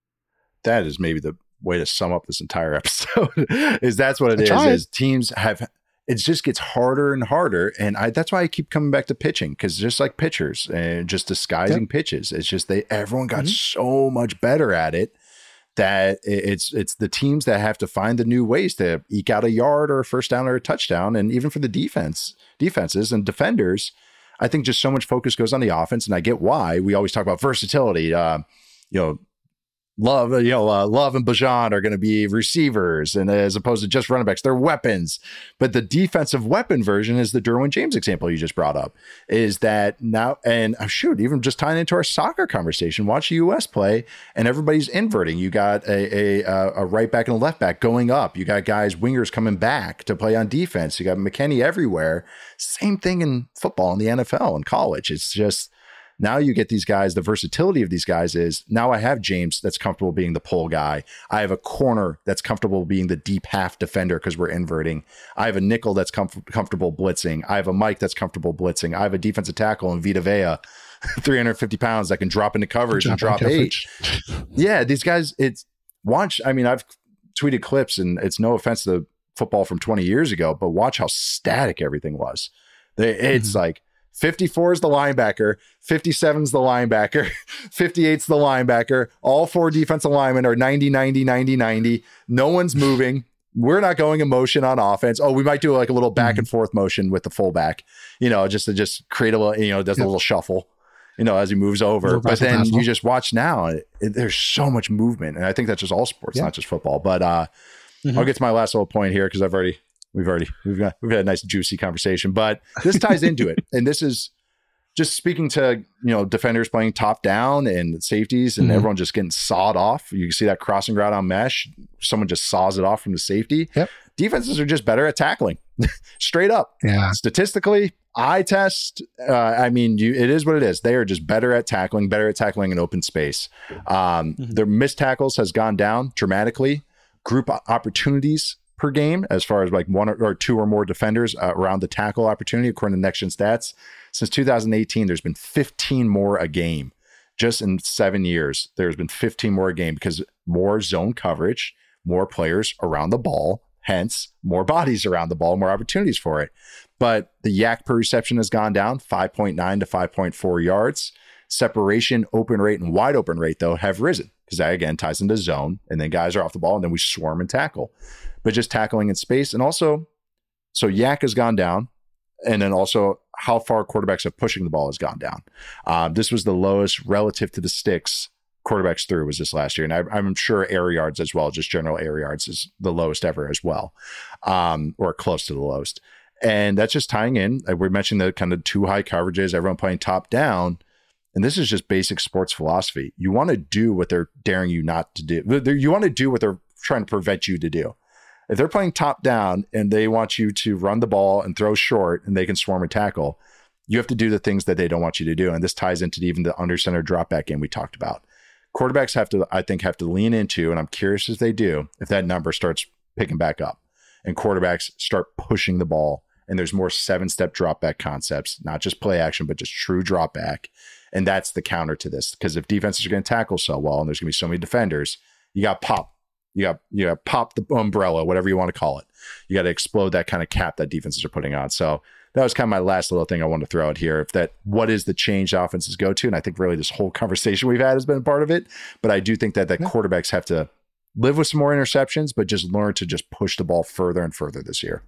That is maybe the way to sum up this entire episode. is that's what it I is. tried. Is teams have it just gets harder and harder, and I that's why I keep coming back to pitching, because just like pitchers and just disguising yep. pitches, it's just they everyone got mm-hmm. so much better at it that it's it's the teams that have to find the new ways to eke out a yard or a first down or a touchdown, and even for the defense defenses and defenders. I think just so much focus goes on the offense, and I get why. We always talk about versatility. Uh, you know, Love, you know, uh, Love and Bijan are going to be receivers, and as opposed to just running backs, they're weapons. But the defensive weapon version is the Derwin James example you just brought up. Is that now? And oh, shoot, even just tying into our soccer conversation, watch the U S play, and everybody's inverting. You got a a, a right back and a left back going up. You got guys wingers coming back to play on defense. You got McKennie everywhere. Same thing in football in the N F L and college. It's just. Now you get these guys, the versatility of these guys is now I have James that's comfortable being the pull guy. I have a corner that's comfortable being the deep half defender because we're inverting. I have a nickel that's comf- comfortable blitzing. I have a Mike that's comfortable blitzing. I have a defensive tackle in Vita Vea, three hundred fifty pounds that can drop into coverage and drop eight. Yeah, these guys, it's watch. I mean, I've tweeted clips, and it's no offense to football from twenty years ago, but watch how static everything was. They, it's mm-hmm. like, fifty-four is the linebacker, fifty-seven is the linebacker, fifty-eight is the linebacker. All four defensive linemen are ninety, ninety, ninety, ninety. No one's moving. We're not going in motion on offense. Oh, we might do like a little back and forth motion with the fullback, you know, just to just create a little, you know, does yep. a little shuffle, you know, as he moves over. But then possible. You just watch now, it, it, there's so much movement. And I think that's just all sports, yeah. not just football. But uh, mm-hmm. I'll get to my last little point here because I've already We've already we've got we've had a nice juicy conversation, but this ties into it. And this is just speaking to, you know, defenders playing top down and safeties and mm-hmm. everyone just getting sawed off. You can see that crossing route on mesh. Someone just saws it off from the safety. Yep. Defenses are just better at tackling straight up. Yeah. Statistically, eye test. Uh, I mean, you, it is what it is. They are just better at tackling, better at tackling in open space. Um, mm-hmm. Their missed tackles has gone down dramatically. Group opportunities per game, as far as like one or, or two or more defenders uh, around the tackle opportunity, according to Next Gen Stats. Since two thousand eighteen, there's been fifteen more a game. Just in seven years, there's been fifteen more a game because more zone coverage, more players around the ball, hence more bodies around the ball, more opportunities for it. But the yak per reception has gone down five point nine to five point four yards. Separation, open rate, and wide open rate, though, have risen because that, again, ties into zone. And then guys are off the ball, and then we swarm and tackle. But just tackling in space. And also, so yak has gone down. And then also how far quarterbacks are pushing the ball has gone down. Um, this was the lowest relative to the sticks quarterbacks threw was this last year. And I, I'm sure air yards as well, just general air yards is the lowest ever as well, um, or close to the lowest. And that's just tying in. We mentioned the kind of two high coverages, everyone playing top down. And this is just basic sports philosophy. You want to do what they're daring you not to do. You want to do what they're trying to prevent you to do. If they're playing top down and they want you to run the ball and throw short and they can swarm and tackle, you have to do the things that they don't want you to do. And this ties into even the under center drop back game we talked about. Quarterbacks have to, I think, have to lean into, and I'm curious if they do, if that number starts picking back up and quarterbacks start pushing the ball and there's more seven step drop back concepts, not just play action, but just true drop back. And that's the counter to this. Because if defenses are going to tackle so well and there's going to be so many defenders, you got pop. You got you got pop the umbrella, whatever you want to call it. You got to explode that kind of cap that defenses are putting on. So that was kind of my last little thing I wanted to throw out here. If that, what is the change offenses go to? And I think really this whole conversation we've had has been a part of it. But I do think that that yeah. quarterbacks have to live with some more interceptions, but just learn to just push the ball further and further this year.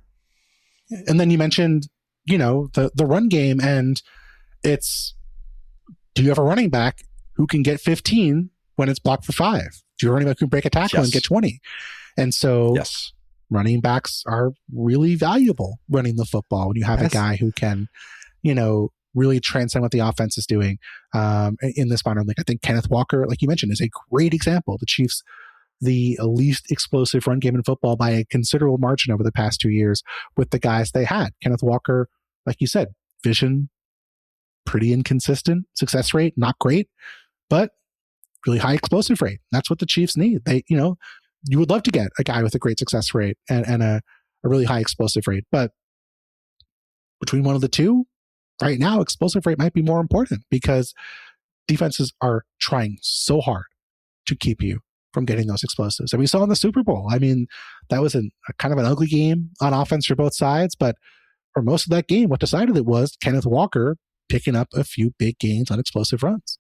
And then you mentioned, you know, the the run game, and it's, do you have a running back who can get fifteen when it's blocked for five? Do you have a running back who can break a tackle yes. and get twenty? And so yes. running backs are really valuable running the football when you have yes. a guy who can, you know, really transcend what the offense is doing um, in this modern league. I think Kenneth Walker, like you mentioned, is a great example. The Chiefs, the least explosive run game in football by a considerable margin over the past two years with the guys they had. Kenneth Walker, like you said, vision, pretty inconsistent, success rate, not great, but really high explosive rate. That's what the Chiefs need. They, you know, you would love to get a guy with a great success rate and, and a, a really high explosive rate, but between one of the two, right now, explosive rate might be more important because defenses are trying so hard to keep you from getting those explosives. And we saw in the Super Bowl, I mean, that was an, a kind of an ugly game on offense for both sides, but for most of that game, what decided it was Kenneth Walker picking up a few big gains on explosive runs.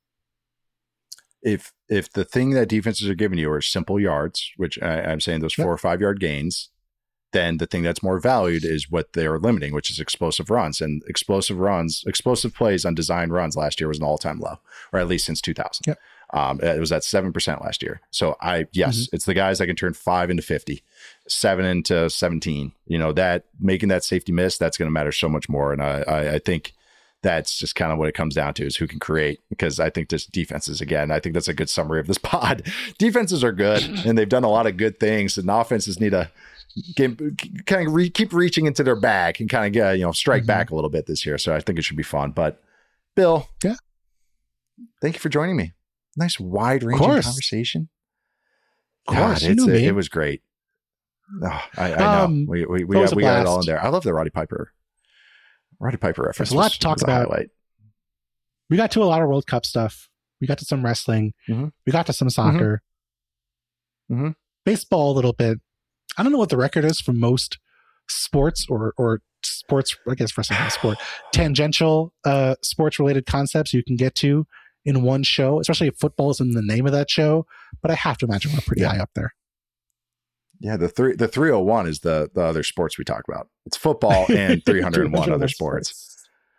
If if the thing that defenses are giving you are simple yards, which I, I'm saying those four yep. or five yard gains, then the thing that's more valued is what they're limiting, which is explosive runs. And explosive runs, explosive plays on design runs last year was an all-time low, or at least since two thousand. Yep. Um, it was at seven percent last year. So I, yes, mm-hmm. it's the guys that can turn five into fifty, seven into seventeen, you know, that making that safety miss, that's going to matter so much more. And I, I, I think that's just kind of what it comes down to, is who can create, because I think this defenses, again, I think that's a good summary of this pod. Defenses are good and they've done a lot of good things, and offenses need to get, kind of re, keep reaching into their bag and kind of get, you know, strike mm-hmm. back a little bit this year. So I think it should be fun. But Bill, yeah, thank you for joining me. Nice wide ranging conversation. Of course, God, it's, it, it was great. Oh, I, I know um, we we, we, got, we got it all in there. I love the Roddy Piper, Roddy Piper reference. There's a lot was, to talk about. Highlight. We got to a lot of World Cup stuff. We got to some wrestling. Mm-hmm. We got to some soccer. Mm-hmm. Mm-hmm. Baseball a little bit. I don't know what the record is for most sports or or sports. I guess wrestling is a sport. Tangential uh, sports related concepts you can get to in one show, especially if football is in the name of that show. But I have to imagine we're pretty yeah. high up there. Yeah, the three the three oh one is the the other sports we talk about. It's football and three hundred one other sports.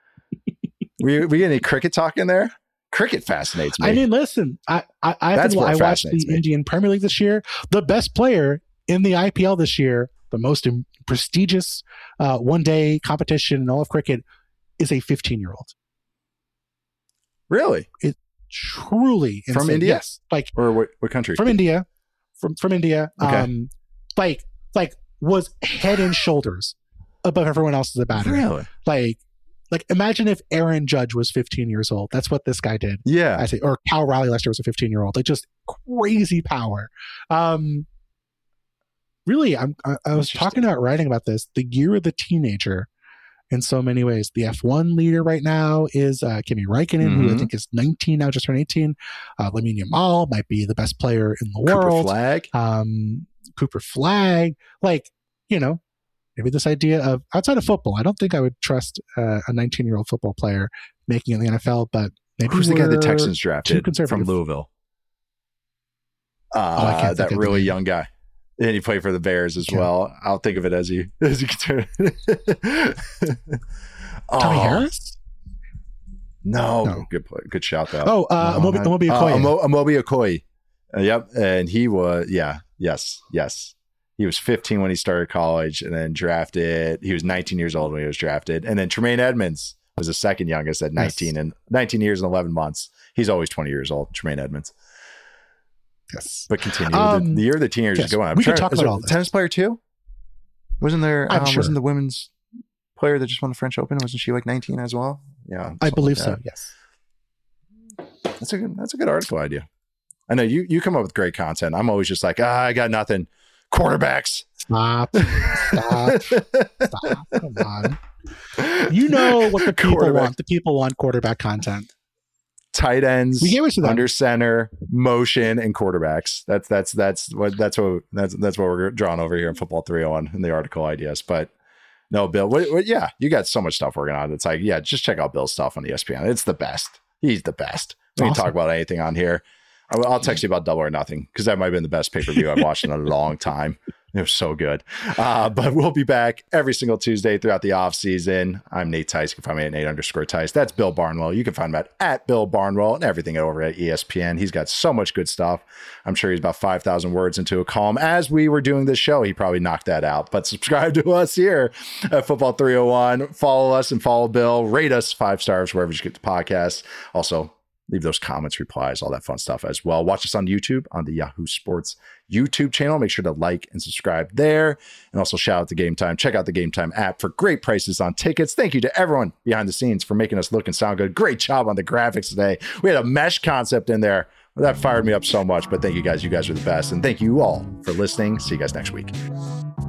we we get any cricket talk in there? Cricket fascinates me. I mean, listen, I I, I, That's I watched the me. Indian Premier League this year. The best player in the I P L this year, the most prestigious uh, one day competition in all of cricket, is a fifteen year old. Really? It truly insane. From India? Yes. Like, or what, what country? From India. From from India. Okay. Um, like like was head and shoulders above everyone else as a batter. Really? Like like imagine if Aaron Judge was fifteen years old. That's what this guy did. Yeah. I say, or Cal Raleigh last year was a fifteen year old. Like just crazy power. Um really, I'm I, I was talking about writing about this. The year of the teenager. In so many ways, the F one leader right now is uh, Kimi Räikkönen, mm-hmm. who I think is nineteen now, just turned eighteen. Uh, Lamine Yamal might be the best player in the Cooper world. Flag, um, Cooper Flag, like you know, maybe this idea of outside of football. I don't think I would trust uh, a nineteen-year-old football player making it in the N F L, but maybe who's the guy the Texans drafted from Louisville? Uh, oh, I can't that really young guy. And he played for the Bears as well. I'll think of it as you as you can turn. oh. Tommy Harris? No, no. good play, good shout though. Oh, uh, no, Amobi Okoye. Uh, Amobi Okoye. Uh, yep, and he was yeah, yes, yes. He was fifteen when he started college, and then drafted. He was nineteen years old when he was drafted, and then Tremaine Edmonds was the second youngest at nineteen, yes. and nineteen years and eleven months. He's always twenty years old. Tremaine Edmonds. Yes. But continue. Um, the, the year of the teenagers yes. is going on. I'm we can talk about all this. Tennis player too? Wasn't there, um, sure. wasn't the women's player that just won the French Open? Wasn't she like nineteen as well? Yeah. I believe like so. Yes. That's a good, that's a good article idea. I know you, you come up with great content. I'm always just like, ah, I got nothing. Quarterbacks. Stop. Stop. Stop. Come on. You know what the people want. The people want quarterback content. Tight ends, we gave it to them. Under center, motion, and quarterbacks. That's that's that's what that's what that's that's what we're drawing over here in Football three oh one in the article ideas. But no, Bill, what, what, yeah, you got so much stuff working on. It's like, yeah, just check out Bill's stuff on E S P N. It's the best. He's the best. We awesome. Can talk about anything on here. I'll, I'll text you about Double or Nothing because that might have been the best pay per view I've watched in a long time. It was so good. Uh, but we'll be back every single Tuesday throughout the off season. I'm Nate Tice. You can find me at Nate underscore Tice. That's Bill Barnwell. You can find him at, at Bill Barnwell and everything over at E S P N. He's got so much good stuff. I'm sure he's about five thousand words into a column. As we were doing this show, he probably knocked that out. But subscribe to us here at Football three oh one. Follow us and follow Bill. Rate us five stars wherever you get the podcast. Also, leave those comments, replies, all that fun stuff as well. Watch us on YouTube on the Yahoo Sports YouTube channel. Make sure to like and subscribe there. And also shout out to Game Time. Check out the Game Time app for great prices on tickets. Thank you to everyone behind the scenes for making us look and sound good. Great job on the graphics today. We had a mesh concept in there. That fired me up so much. But thank you guys. You guys are the best. And thank you all for listening. See you guys next week.